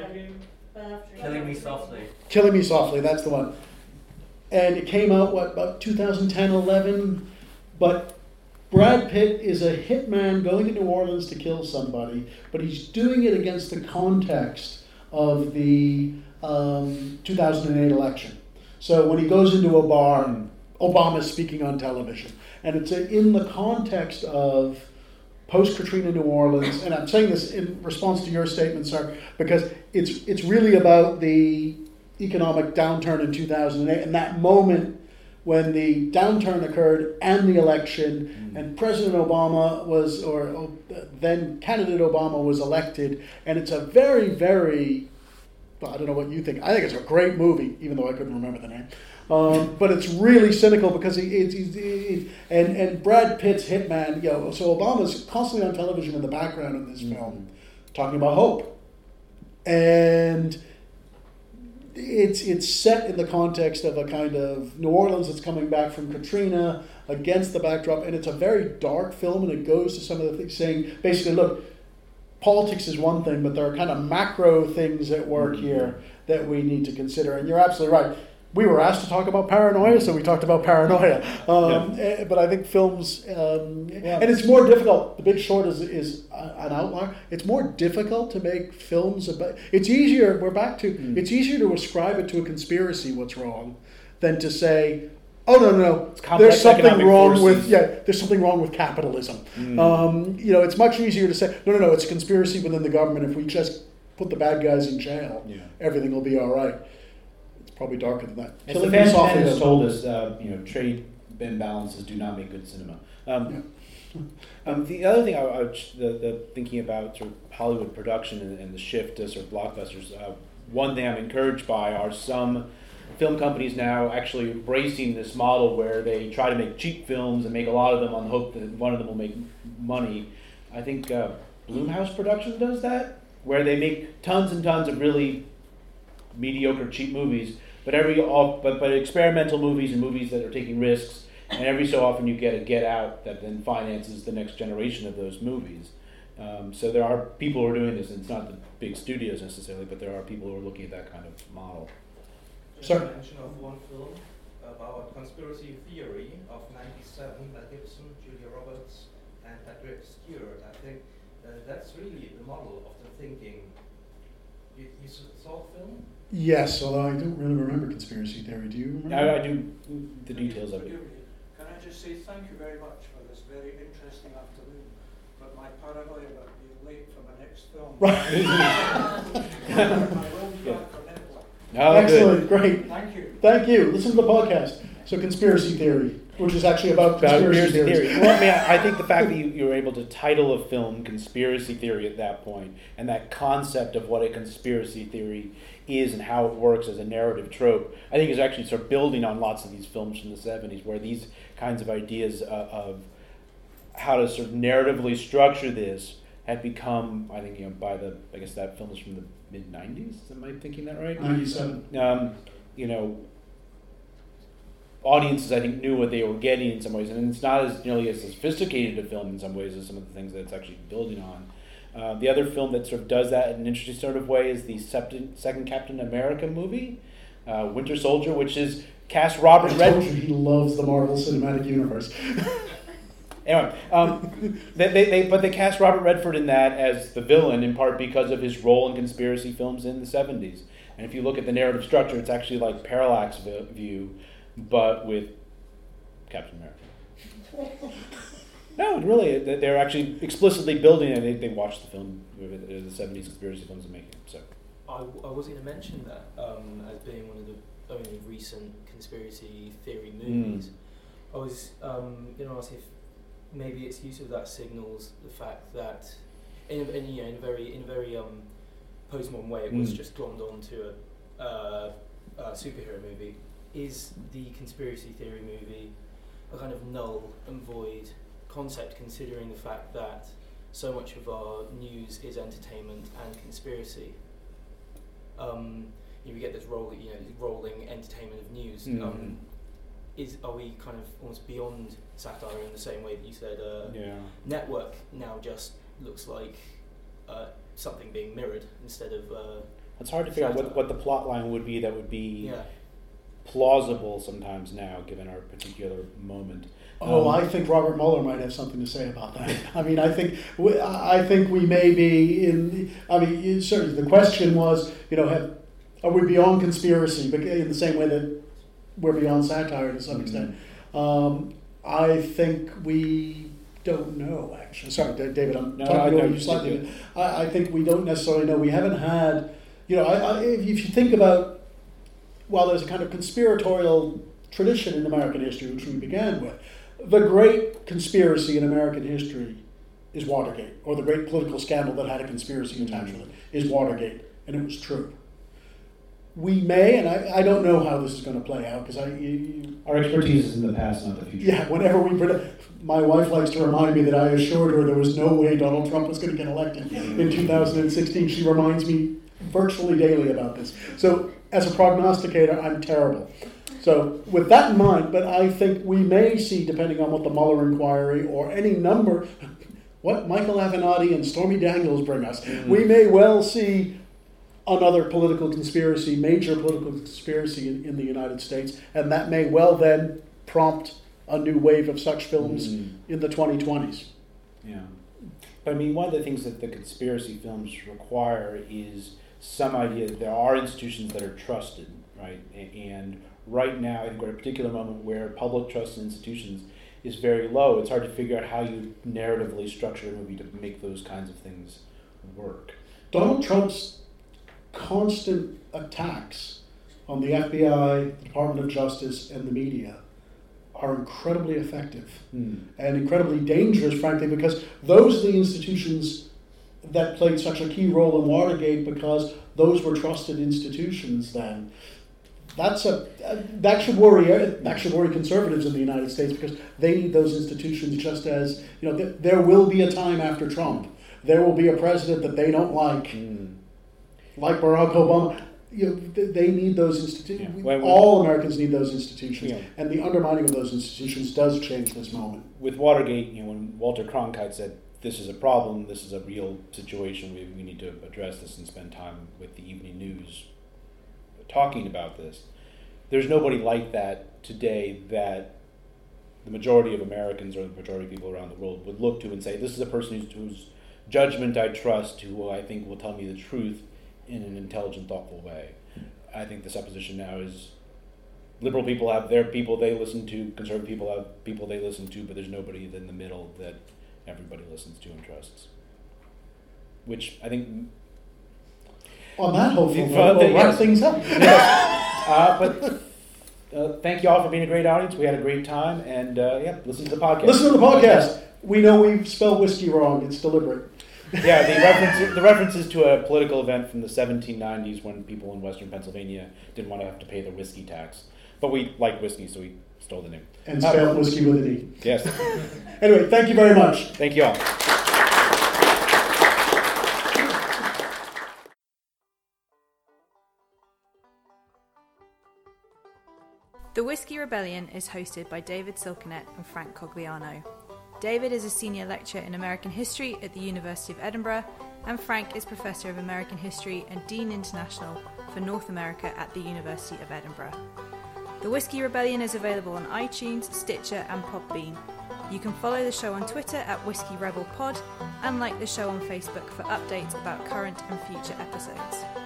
Killing Me Softly. Killing Me Softly, that's the one. And it came out, what, about two thousand ten, eleven? But Brad Pitt is a hitman going to New Orleans to kill somebody, but he's doing it against the context of the um, two thousand eight election. So when he goes into a bar, and Obama's speaking on television, and it's a, in the context of post-Katrina New Orleans, and I'm saying this in response to your statement, sir, because it's it's really about the economic downturn in two thousand eight, and that moment when the downturn occurred and the election, mm. and President Obama was, or, or then candidate Obama was elected, and it's a very, very, well, I don't know what you think, I think it's a great movie, even though I couldn't remember the name. Um, but it's really cynical because he, it's, he's, he, and and Brad Pitt's hitman, you know, so Obama's constantly on television in the background in this mm. film, talking about hope, and it's it's set in the context of a kind of New Orleans that's coming back from Katrina against the backdrop, and it's a very dark film, and it goes to some of the things saying basically, look, politics is one thing, but there are kind of macro things at work mm-hmm. here that we need to consider, and you're absolutely right. We were asked to talk about paranoia, so we talked about paranoia. Um, yeah. But I think films, um, yeah. and it's more difficult. The Big Short is is an outlier. It's more difficult to make films about. It's easier. We're back to. Mm. It's easier to ascribe it to a conspiracy. What's wrong, than to say, oh no no no. There's something wrong forces. with yeah. There's something wrong with capitalism. Mm. Um, you know, it's much easier to say no no no. It's a conspiracy within the government. If we just put the bad guys in jail, yeah. everything will be all right. Probably darker than that. As the fan has told us, uh, you know, trade imbalances do not make good cinema. Um, yeah. um, the other thing I, I the, the thinking about sort of Hollywood production and, and the shift to sort of blockbusters. Uh, one thing I'm encouraged by are some film companies now actually embracing this model where they try to make cheap films and make a lot of them on the hope that one of them will make money. I think uh, Blumhouse Productions does that, where they make tons and tons of really mediocre, cheap movies, but every off, but but experimental movies and movies that are taking risks, and every so often you get a Get Out that then finances the next generation of those movies. Um, so there are people who are doing this, and it's not the big studios necessarily, but there are people who are looking at that kind of model. Just Sorry. a mention of one film about conspiracy theory of ninety-seven, Mel Gibson, Julia Roberts, and Patrick Stewart. I think uh, that's really the model of the thinking. You, you saw the film? Yes, although I don't really remember conspiracy theory. Do you remember? I, I do the details of it. Can I just say thank you very much for this very interesting afternoon, but my paranoia about being late for my next film. Right. I will be back on Netflix. Oh, excellent, good. great. Thank you. Thank you. Listen to the podcast. So conspiracy theory, which is actually about conspiracy, about conspiracy theories. theory. Well, I mean, I think the fact that you, you were able to title a film conspiracy theory at that point, and that concept of what a conspiracy theory is and how it works as a narrative trope, I think is actually sort of building on lots of these films from the seventies, where these kinds of ideas uh, of how to sort of narratively structure this had become, I think, you know, by the, I guess that film was from the mid nineties, am I thinking that right? ninety-seven. Um, you know, audiences, I think, knew what they were getting in some ways, and it's not as nearly as sophisticated a film in some ways as some of the things that it's actually building on. Uh, the other film that sort of does that in an interesting sort of way is the second, second Captain America movie, uh, Winter Soldier, which is cast Robert I Redford. told you he loves the Marvel Cinematic Universe. Anyway, um, they, they, they, but they cast Robert Redford in that as the villain in part because of his role in conspiracy films in the seventies. And if you look at the narrative structure, it's actually like Parallax View, but with Captain America. No, really, they're actually explicitly building it. They, they watched the film, the seventies conspiracy films, and making it. So, I, I was going to mention that um, as being one of the only recent conspiracy theory movies. Mm. I was um, going to ask if maybe its use of that signals the fact that, in a, in, you know, in a very in a very um, postmodern way, it mm. was just glommed onto a, uh, a superhero movie. Is the conspiracy theory movie a kind of null and void concept, considering the fact that so much of our news is entertainment and conspiracy? Um, you know, we get this roll, you know, rolling entertainment of news. Mm. Um, is are we kind of almost beyond satire in the same way that you said? Uh, yeah. Network now just looks like uh, something being mirrored instead of. Uh, it's hard to figure out what, what the plot line would be that would be yeah. plausible sometimes now, given our particular moment. Oh, um, I think Robert Mueller might have something to say about that. I mean, I think we, I think we may be in. I mean, certainly the question was, you know, have, are we beyond conspiracy? But in the same way that we're beyond satire to some mm-hmm. extent, um, I think we don't know. Actually, sorry, David, I'm no, talking no, over no, you slightly. I, I think we don't necessarily know. We haven't had, you know, I, I, if you think about, while there's a kind of conspiratorial tradition in American history, which we began with, the great conspiracy in American history is Watergate, or the great political scandal that had a conspiracy attached with it is Watergate, and it was true. We may, and I, I don't know how this is going to play out, because I... You, you, Our expertise is in the past, not the future. Yeah, whenever we... My wife likes to remind me that I assured her there was no way Donald Trump was going to get elected in two thousand sixteen. She reminds me virtually daily about this. So, as a prognosticator, I'm terrible. So, with that in mind, but I think we may see, depending on what the Mueller inquiry or any number, what Michael Avenatti and Stormy Daniels bring us, mm-hmm. we may well see another political conspiracy, major political conspiracy in, in the United States, and that may well then prompt a new wave of such films mm-hmm. in the twenty twenties. Yeah. But I mean, one of the things that the conspiracy films require is some idea that there are institutions that are trusted, right? And right now, I think we're at a particular moment where public trust in institutions is very low. It's hard to figure out how you narratively structure a movie to make those kinds of things work. Donald Trump's constant attacks on the F B I, the Department of Justice, and the media are incredibly effective mm. and incredibly dangerous, frankly, because those are the institutions that played such a key role in Watergate, because those were trusted institutions then. That's a that should worry that should worry conservatives in the United States, because they need those institutions just as, you know, th- there will be a time after Trump. There will be a president that they don't like, mm. like Barack Obama. You know, they need those institutions. Yeah. Well, all Americans need those institutions, yeah. and the undermining of those institutions does change this moment. With Watergate, you know, when Walter Cronkite said, "This is a problem. This is a real situation. We we need to address this and spend time with the evening news talking about this." There's nobody like that today that the majority of Americans or the majority of people around the world would look to and say, "This is a person whose, whose judgment I trust, who I think will tell me the truth in an intelligent, thoughtful way." I think the supposition now is liberal people have their people they listen to, conservative people have people they listen to, but there's nobody in the middle that everybody listens to and trusts. Which I think... On that hopeful note, we'll wrap things up. Yes. uh, but uh, thank you all for being a great audience. We had a great time, and uh, yeah, listen to the podcast. Listen to the podcast. We know we've spelled whiskey wrong. It's deliberate. Yeah, the reference the references to a political event from the seventeen nineties when people in Western Pennsylvania didn't want to have to pay the whiskey tax. But we like whiskey, so we stole the name. And spelled whiskey with an E. Yes. Anyway, thank you very much. Thank you all. The Whiskey Rebellion is hosted by David Silkenett and Frank Cogliano. David is a senior lecturer in American history at the University of Edinburgh, and Frank is Professor of American History and Dean International for North America at the University of Edinburgh. The Whiskey Rebellion is available on iTunes, Stitcher and Podbean. You can follow the show on Twitter at Whiskey Rebel Pod and like the show on Facebook for updates about current and future episodes.